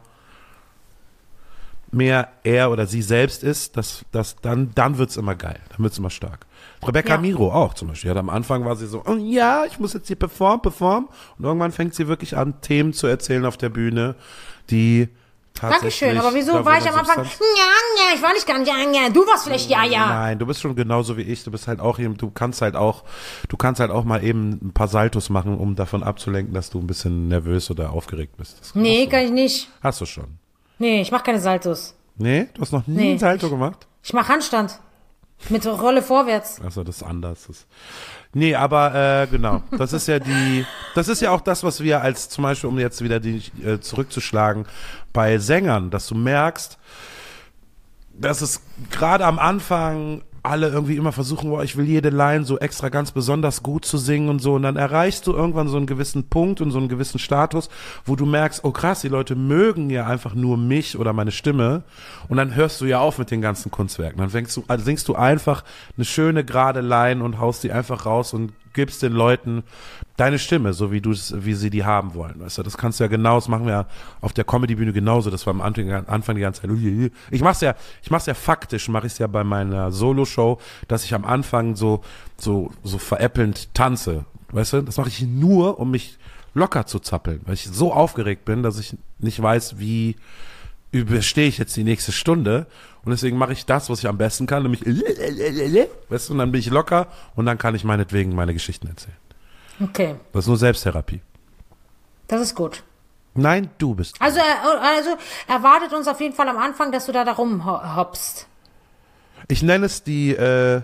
Speaker 3: mehr er oder sie selbst ist, das, das, dann, dann wird's immer geil, dann wird's immer stark. Rebecca ja. Miro auch zum Beispiel, ja, am Anfang war sie so, oh ja, ich muss jetzt hier performen, performen und irgendwann fängt sie wirklich an, Themen zu erzählen auf der Bühne, die tatsächlich...
Speaker 2: Dankeschön, aber wieso war ich am Anfang, ja, ja, ich war nicht gar nicht, ja, ja, du warst vielleicht, ja, ja.
Speaker 3: Nein, du bist schon genauso wie ich, du bist halt auch eben, du kannst halt auch, du kannst halt auch mal eben ein paar Saltos machen, um davon abzulenken, dass du ein bisschen nervös oder aufgeregt bist. Das
Speaker 2: nee, kann ich nicht.
Speaker 3: Hast du schon.
Speaker 2: Nee, ich mach keine Saltos.
Speaker 3: Nee, du hast noch nie
Speaker 2: nee.
Speaker 3: einen Salto gemacht?
Speaker 2: Ich mach Handstand. Mit Rolle vorwärts.
Speaker 3: Achso, das ist anders. Das nee, aber äh, genau. Das ist ja die, das ist ja auch das, was wir als zum Beispiel, um jetzt wieder die äh, zurückzuschlagen, bei Sängern, dass du merkst, dass es gerade am Anfang alle irgendwie immer versuchen, boah, ich will jede Line so extra ganz besonders gut zu singen und so. Und dann erreichst du irgendwann so einen gewissen Punkt und so einen gewissen Status, wo du merkst, oh krass, die Leute mögen ja einfach nur mich oder meine Stimme. Und dann hörst du ja auf mit den ganzen Kunstwerken. Dann fängst du, also singst du einfach eine schöne gerade Line und haust die einfach raus und gibst den Leuten deine Stimme, so wie du wie sie die haben wollen. Weißt du, das kannst du ja genau, das machen wir ja auf der Comedy-Bühne genauso. Das war am Anfang, Anfang die ganze Zeit. Ich mach's ja, ich mach's ja faktisch, mache ich es ja bei meiner Solo-Show, dass ich am Anfang so, so, so veräppelnd tanze. Weißt du, das mache ich nur, um mich locker zu zappeln, weil ich so aufgeregt bin, dass ich nicht weiß, wie überstehe ich jetzt die nächste Stunde. Und deswegen mache ich das, was ich am besten kann, nämlich, weißt du, und dann bin ich locker und dann kann ich meinetwegen meine Geschichten erzählen.
Speaker 2: Okay.
Speaker 3: Das ist nur Selbsttherapie.
Speaker 2: Das ist gut.
Speaker 3: Nein, du bist.
Speaker 2: Also, also erwartet uns auf jeden Fall am Anfang, dass du da, da rumhoppst.
Speaker 3: Ich nenne es die, äh,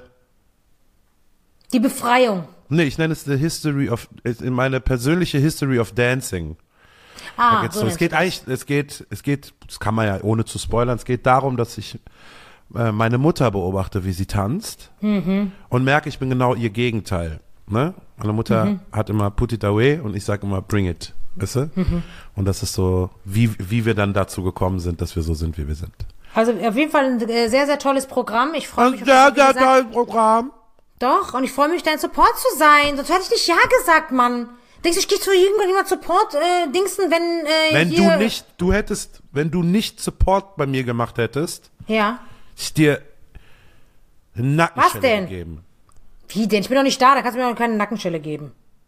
Speaker 2: die Befreiung.
Speaker 3: Nee, ich nenne es the history of, in meine persönliche History of Dancing.
Speaker 2: Ah,
Speaker 3: so, es geht eigentlich, es geht, es geht, das kann man ja ohne zu spoilern, es geht darum, dass ich äh, meine Mutter beobachte, wie sie tanzt
Speaker 2: mhm.
Speaker 3: und merke, ich bin genau ihr Gegenteil. Ne? Meine Mutter mhm. hat immer put it away und ich sage immer bring it. Weißt du? Mhm. Und das ist so, wie, wie wir dann dazu gekommen sind, dass wir so sind, wie wir sind.
Speaker 2: Also auf jeden Fall ein äh, sehr, sehr tolles Programm. Ich freue
Speaker 3: Ein
Speaker 2: mich auf
Speaker 3: sehr,
Speaker 2: das, wie
Speaker 3: sehr
Speaker 2: gesagt.
Speaker 3: tolles Programm.
Speaker 2: Doch, und ich freue mich, dein Support zu sein. Sonst hätte ich nicht Ja gesagt, Mann. Denkst du, ich gehe zu irgendjemand Support äh, dingsen, wenn äh,
Speaker 3: Wenn
Speaker 2: hier...
Speaker 3: du nicht, du hättest, wenn du nicht Support bei mir gemacht hättest,
Speaker 2: Ja.
Speaker 3: ich dir eine Nackenschelle
Speaker 2: Was denn?
Speaker 3: gegeben.
Speaker 2: Wie denn? Ich bin doch nicht da, da kannst du mir doch keine Nackenschelle geben.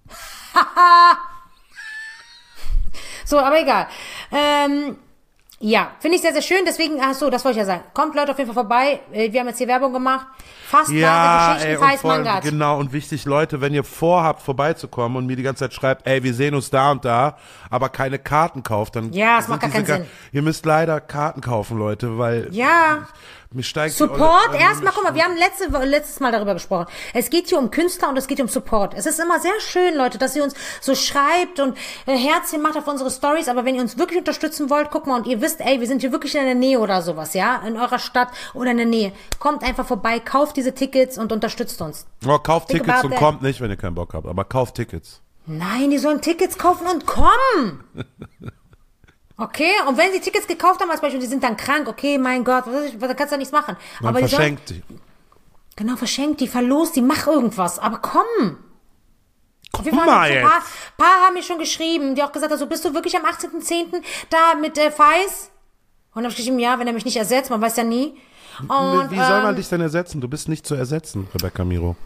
Speaker 2: So, aber egal. Ähm, ja, finde ich sehr, sehr schön. Deswegen, ach so, das wollte ich ja sagen. Kommt Leute auf jeden Fall vorbei. Äh, Wir haben jetzt hier Werbung gemacht. Fast
Speaker 3: Ja,
Speaker 2: Geschichten,
Speaker 3: ey, und
Speaker 2: Feis,
Speaker 3: vor allem,
Speaker 2: Mangat.
Speaker 3: genau, und wichtig, Leute, wenn ihr vorhabt, vorbeizukommen und mir die ganze Zeit schreibt, ey, wir sehen uns da und da, aber keine Karten kauft, dann...
Speaker 2: Ja, es
Speaker 3: sind
Speaker 2: macht gar
Speaker 3: diese
Speaker 2: keinen
Speaker 3: Ga-
Speaker 2: Sinn.
Speaker 3: Ihr müsst leider Karten kaufen, Leute, weil...
Speaker 2: Ja.
Speaker 3: Mir steigt die
Speaker 2: Support,
Speaker 3: Eure-
Speaker 2: erstmal, guck mal, wir haben letzte, letztes Mal darüber gesprochen. Es geht hier um Künstler und es geht um Support. Es ist immer sehr schön, Leute, dass ihr uns so schreibt und äh, Herzchen macht auf unsere Stories, aber wenn ihr uns wirklich unterstützen wollt, guck mal, und ihr wisst, ey, wir sind hier wirklich in der Nähe oder sowas, ja, in eurer Stadt oder in der Nähe, kommt einfach vorbei, kauft diese Tickets und unterstützt uns.
Speaker 3: Oh, kauft
Speaker 2: Think
Speaker 3: Tickets
Speaker 2: about
Speaker 3: und
Speaker 2: that.
Speaker 3: kommt nicht, wenn ihr keinen Bock habt, aber kauft Tickets.
Speaker 2: Nein, die sollen Tickets kaufen und kommen. Okay, und wenn sie Tickets gekauft haben, als Beispiel, die sind dann krank, okay, mein Gott, was, was, da kannst du ja nichts machen.
Speaker 3: Man
Speaker 2: aber die sollen,
Speaker 3: verschenkt die.
Speaker 2: genau, verschenkt die, verlost die, mach irgendwas, aber komm.
Speaker 3: Guck
Speaker 2: Wir waren
Speaker 3: mal
Speaker 2: so ein
Speaker 3: jetzt.
Speaker 2: paar, paar haben mir schon geschrieben, die auch gesagt haben, so, bist du wirklich am achtzehnten zehnten da mit äh, Feis? Und dann habe ich geschrieben, ja, wenn er mich nicht ersetzt, man weiß ja nie. Und,
Speaker 3: Wie soll man
Speaker 2: ähm,
Speaker 3: dich denn ersetzen? Du bist nicht zu ersetzen, Rebecca Miro.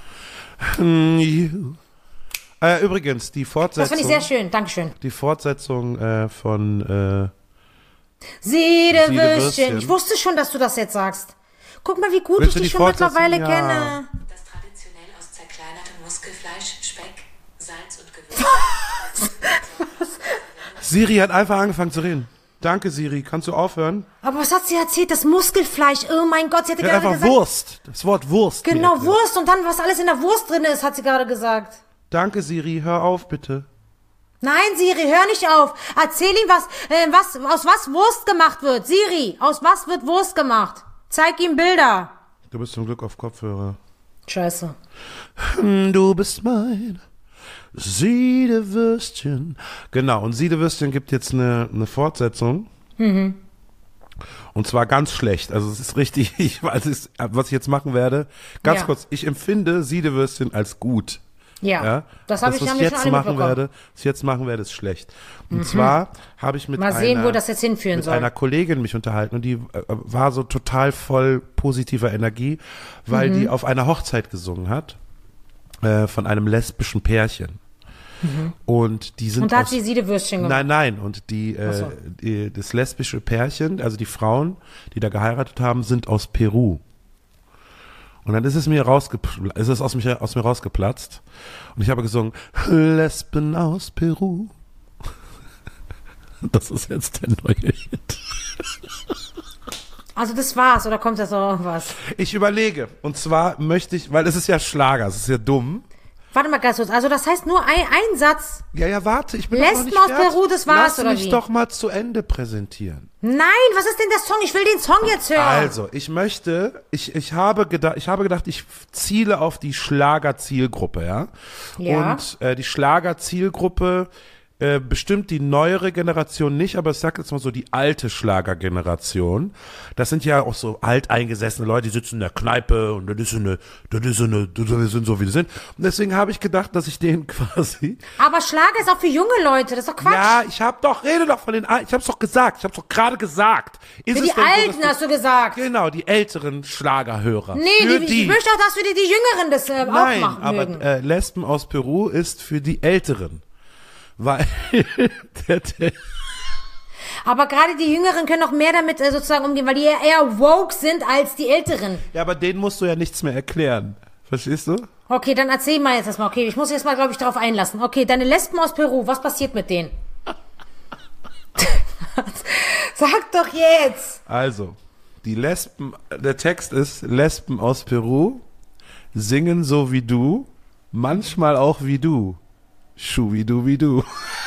Speaker 3: You. Äh, übrigens, die Fortsetzung...
Speaker 2: das finde ich sehr schön, Dankeschön.
Speaker 3: Die Fortsetzung äh, von... Äh,
Speaker 2: Siedewürstchen.
Speaker 3: Siedewürstchen.
Speaker 2: Ich wusste schon, dass du das jetzt sagst. Guck mal, wie gut
Speaker 3: Willst du
Speaker 2: ich dich
Speaker 3: die
Speaker 2: schon
Speaker 3: Fortsetzung?
Speaker 2: mittlerweile
Speaker 3: Ja.
Speaker 2: kenne.
Speaker 5: Das traditionell aus zerkleinertem Muskelfleisch, Speck, Salz und Gewürz.
Speaker 3: Siri hat einfach angefangen zu reden. Danke, Siri. Kannst du aufhören?
Speaker 2: Aber was hat sie erzählt? Das Muskelfleisch. Oh mein Gott, sie hatte
Speaker 3: Ja,
Speaker 2: gerade
Speaker 3: einfach
Speaker 2: gesagt.
Speaker 3: Wurst. Das Wort Wurst. mir
Speaker 2: Genau,
Speaker 3: erklärt.
Speaker 2: Wurst und dann, was alles in der Wurst drin ist, hat sie gerade gesagt.
Speaker 3: Danke, Siri. Hör auf, bitte.
Speaker 2: Nein, Siri, hör nicht auf. Erzähl ihm, was, äh, was, aus was Wurst gemacht wird. Siri, aus was wird Wurst gemacht? Zeig ihm Bilder.
Speaker 3: Du bist zum Glück auf Kopfhörer.
Speaker 2: Scheiße.
Speaker 3: Du bist mein Siedewürstchen. Genau, und Siedewürstchen gibt jetzt eine, eine Fortsetzung.
Speaker 2: Mhm.
Speaker 3: Und zwar ganz schlecht. Also es ist richtig, ich weiß, es, was ich jetzt machen werde. Ganz
Speaker 2: Ja.
Speaker 3: kurz, ich empfinde Siedewürstchen als gut.
Speaker 2: Ja,
Speaker 3: Ja,
Speaker 2: das habe ich,
Speaker 3: was
Speaker 2: haben
Speaker 3: ich
Speaker 2: wir schon
Speaker 3: jetzt
Speaker 2: alle
Speaker 3: machen
Speaker 2: mitbekommen.
Speaker 3: werde, was ich jetzt machen werde, ist schlecht. Und zwar habe ich mit
Speaker 2: Mal sehen,
Speaker 3: einer,
Speaker 2: wo das jetzt hinführen
Speaker 3: mit
Speaker 2: soll.
Speaker 3: einer Kollegin mich unterhalten und die äh, war so total voll positiver Energie, weil
Speaker 2: Mhm.
Speaker 3: die auf einer Hochzeit gesungen hat äh, von einem lesbischen Pärchen. Und die sind
Speaker 2: Und da hat
Speaker 3: aus,
Speaker 2: sie Siedewürstchen gemacht.
Speaker 3: Nein, nein, und die, äh,
Speaker 2: Ach so.
Speaker 3: die das lesbische Pärchen, also die Frauen, die da geheiratet haben, sind aus Peru. Und dann ist es mir rausgepl- ist es aus, mich, aus mir rausgeplatzt. Und ich habe gesungen, Lesben aus Peru. Das ist jetzt der neue Hit.
Speaker 2: Also das war's, oder kommt das noch was?
Speaker 3: Ich überlege. Und zwar möchte ich, weil es ist ja Schlager, es ist ja dumm.
Speaker 2: Warte mal ganz kurz. Also das heißt nur ein, ein Satz.
Speaker 3: Ja, ja, warte, ich bin
Speaker 2: Lesben
Speaker 3: doch noch nicht
Speaker 2: aus
Speaker 3: fertig.
Speaker 2: Peru, das war's,
Speaker 3: Lass
Speaker 2: oder
Speaker 3: mich
Speaker 2: wie?
Speaker 3: doch mal zu Ende präsentieren.
Speaker 2: Nein, was ist denn der Song? Ich will den Song jetzt hören.
Speaker 3: Also, ich möchte, ich, ich habe gedacht, ich habe gedacht, ich ziele auf die Schlager-Zielgruppe, ja.
Speaker 2: Ja.
Speaker 3: Und äh, die Schlager-Zielgruppe äh, bestimmt die neuere Generation nicht, aber ich sag jetzt mal so die alte Schlagergeneration. Das sind ja auch so alteingesessene Leute, die sitzen in der Kneipe und das ist so eine, das ist so eine, das sind so wie die sind. Und deswegen habe ich gedacht, dass ich denen quasi
Speaker 2: Aber Schlager ist auch für junge Leute, das ist doch Quatsch.
Speaker 3: ja, ich habe doch, rede doch von den Alten, ich hab's doch gesagt, ich hab's doch gerade gesagt. Ist
Speaker 2: für
Speaker 3: es
Speaker 2: die
Speaker 3: denn so,
Speaker 2: Alten
Speaker 3: dass
Speaker 2: hast du gesagt.
Speaker 3: Genau, die älteren Schlagerhörer.
Speaker 2: Nee,
Speaker 3: für
Speaker 2: die,
Speaker 3: die.
Speaker 2: ich möchte auch, dass wir die, die Jüngeren das äh,
Speaker 3: Nein,
Speaker 2: auch machen
Speaker 3: aber
Speaker 2: mögen.
Speaker 3: äh, Lesben aus Peru ist für die Älteren. Weil der, der,
Speaker 2: Aber gerade die Jüngeren können noch mehr damit äh, sozusagen umgehen, weil die eher, eher woke sind als die Älteren.
Speaker 3: ja, aber denen musst du ja nichts mehr erklären. Verstehst du?
Speaker 2: Okay, dann erzähl mal jetzt erstmal. Okay, ich muss jetzt mal, glaube ich, darauf einlassen. Okay, deine Lesben aus Peru, was passiert mit denen? Sag doch jetzt.
Speaker 3: Also, die Lesben, der Text ist, Lesben aus Peru singen so wie du, manchmal auch wie du. Schubidubidu.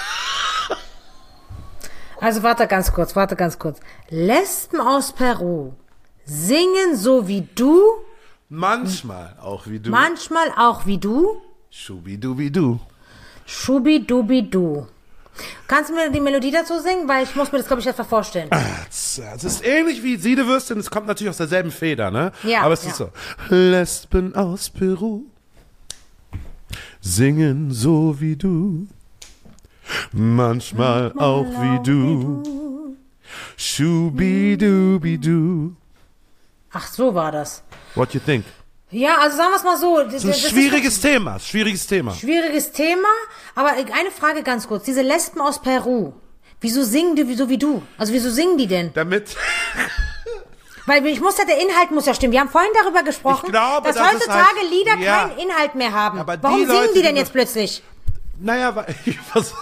Speaker 2: Also warte ganz kurz, warte ganz kurz. Lesben aus Peru singen so wie du,
Speaker 3: Manchmal auch wie du.
Speaker 2: manchmal auch wie du.
Speaker 3: Schubidubidu.
Speaker 2: Schubidubidu. Kannst du mir die Melodie dazu singen? Weil ich muss mir das, glaube ich, etwa vorstellen.
Speaker 3: Es ist ähnlich wie Siedewürstin, es kommt natürlich aus derselben Feder, ne?
Speaker 2: Ja,
Speaker 3: aber es
Speaker 2: ja.
Speaker 3: ist so. Lesben aus Peru singen so wie du, manchmal auch wie du. Schubidubidu.
Speaker 2: Ach, so war das.
Speaker 3: What you think?
Speaker 2: Ja, also sagen wir es mal so. Das,
Speaker 3: Das ist ein
Speaker 2: das
Speaker 3: schwieriges Thema, schwieriges Thema.
Speaker 2: Ist ein schwieriges Thema, aber eine Frage ganz kurz. Diese Lesben aus Peru, wieso singen die so wie du? Also wieso singen die denn?
Speaker 3: Damit,
Speaker 2: Weil ich muss ja, der Inhalt muss ja stimmen. Wir haben vorhin darüber gesprochen,
Speaker 3: Ich glaube,
Speaker 2: dass
Speaker 3: das ist
Speaker 2: heutzutage
Speaker 3: halt-
Speaker 2: Lieder
Speaker 3: ja.
Speaker 2: keinen Inhalt mehr haben.
Speaker 3: Aber die
Speaker 2: Warum singen
Speaker 3: Leute,
Speaker 2: die denn
Speaker 3: die-
Speaker 2: jetzt plötzlich?
Speaker 3: naja, weil ich versuch,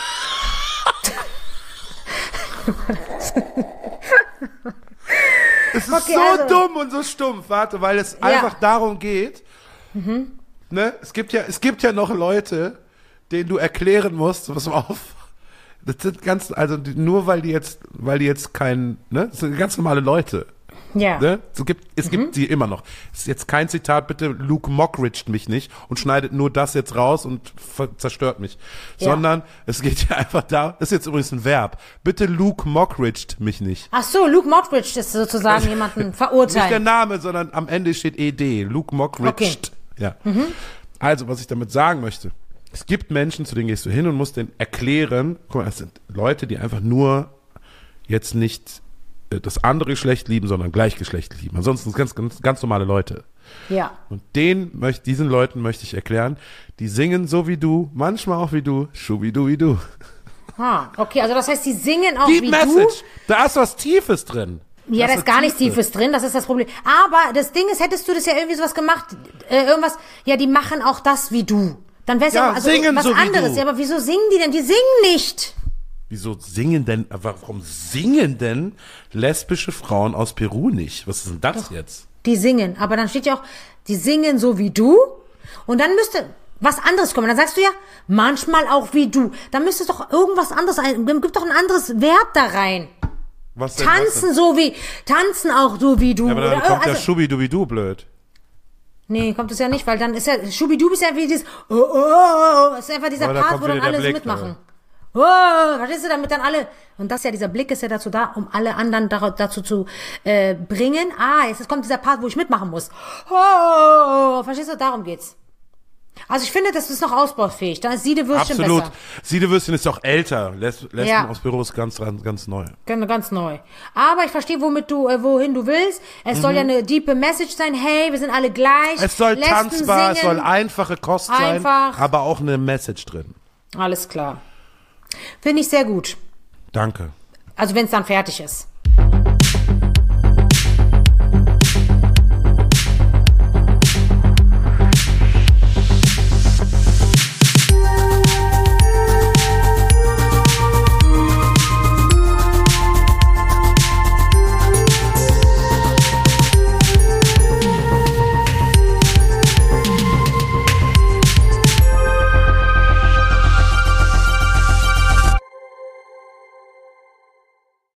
Speaker 3: es ist
Speaker 2: Okay,
Speaker 3: so
Speaker 2: also-
Speaker 3: dumm und so stumpf, warte, weil es einfach darum geht,
Speaker 2: Mhm.
Speaker 3: ne, es gibt ja, es gibt ja noch Leute, denen du erklären musst, pass mal auf, das sind ganz, also die, nur weil die jetzt, weil die jetzt kein, ne, das sind ganz normale Leute.
Speaker 2: Ja.
Speaker 3: Ne? Es gibt, es
Speaker 2: Mhm.
Speaker 3: gibt sie immer noch. Es ist jetzt kein Zitat, bitte Luke Mockridged mich nicht und schneidet nur das jetzt raus und ver- zerstört mich.
Speaker 2: Ja.
Speaker 3: Sondern es geht ja einfach da, das ist jetzt übrigens ein Verb, bitte Luke Mockridged mich nicht.
Speaker 2: Ach so, Luke Mockridge ist sozusagen jemanden
Speaker 3: Nicht der
Speaker 2: verurteilt.
Speaker 3: Name, sondern am Ende steht E D, Luke Mockridged. Ja. Also, was ich damit sagen möchte, es gibt Menschen, zu denen gehst du hin und musst denen erklären, guck mal, es sind Leute, die einfach nur jetzt nicht äh, das andere Geschlecht lieben, sondern Gleichgeschlecht lieben. Ansonsten ganz, ganz, ganz normale Leute.
Speaker 2: Ja.
Speaker 3: Und den möcht, diesen Leuten möchte ich erklären, die singen so wie du, manchmal auch wie du, schubidubidu.
Speaker 2: Ah, okay, also das heißt, die singen auch
Speaker 3: Deep
Speaker 2: wie
Speaker 3: Message. Da ist was Tiefes drin.
Speaker 2: du. Ja, da ist gar nichts Tiefes drin, das ist das Problem. Aber das Ding ist, hättest du das ja irgendwie sowas gemacht, äh, irgendwas, ja, die machen auch das wie du. Dann wär's ja,
Speaker 3: Ja,
Speaker 2: also
Speaker 3: singen
Speaker 2: was
Speaker 3: so wie
Speaker 2: anderes.
Speaker 3: du.
Speaker 2: Ja, aber wieso singen die denn? Die singen nicht.
Speaker 3: Wieso singen denn, warum singen denn lesbische Frauen aus Peru nicht? Was ist denn das jetzt?
Speaker 2: Die singen. Aber dann steht ja auch, die singen so wie du. Und dann müsste was anderes kommen. Dann sagst du ja, manchmal auch wie du. Dann müsste es doch irgendwas anderes ein, gib doch ein anderes Verb da rein.
Speaker 3: Was denn, was
Speaker 2: Tanzen so wie, tanzen auch so wie du.
Speaker 3: denn? Ja, aber dann
Speaker 2: Oder,
Speaker 3: kommt ja
Speaker 2: also,
Speaker 3: Schubidubidu blöd.
Speaker 2: nee, kommt es ja nicht, weil dann ist ja, Schubidu ist ja wie dieses, oh, oh, oh, ist einfach dieser
Speaker 3: Aber da
Speaker 2: Part,
Speaker 3: kommt
Speaker 2: wo dann
Speaker 3: wieder der
Speaker 2: alle so
Speaker 3: Blick,
Speaker 2: mitmachen. Oh, verstehst du, damit dann alle, und das ist ja, dieser Blick ist ja dazu da, um alle anderen da, dazu zu äh, bringen, ah, jetzt kommt dieser Part, wo ich mitmachen muss. Oh, verstehst du, darum geht's. Also ich finde, das ist noch ausbaufähig, dann ist Siedewürstchen
Speaker 3: Absolut.
Speaker 2: besser.
Speaker 3: Siedewürstchen ist auch älter. Les Lesben
Speaker 2: Ja.
Speaker 3: aus Peru ist ganz, ganz neu.
Speaker 2: Ganz, ganz neu. Aber ich verstehe, womit du, äh, wohin du willst. Es soll ja eine diepe Message sein, hey, wir sind alle gleich.
Speaker 3: Es soll
Speaker 2: Lesben
Speaker 3: tanzbar, es
Speaker 2: singen.
Speaker 3: soll einfache Kost
Speaker 2: Einfach.
Speaker 3: sein, aber auch eine Message drin.
Speaker 2: Alles klar. Finde ich sehr gut.
Speaker 3: Danke.
Speaker 2: Also wenn es dann fertig ist.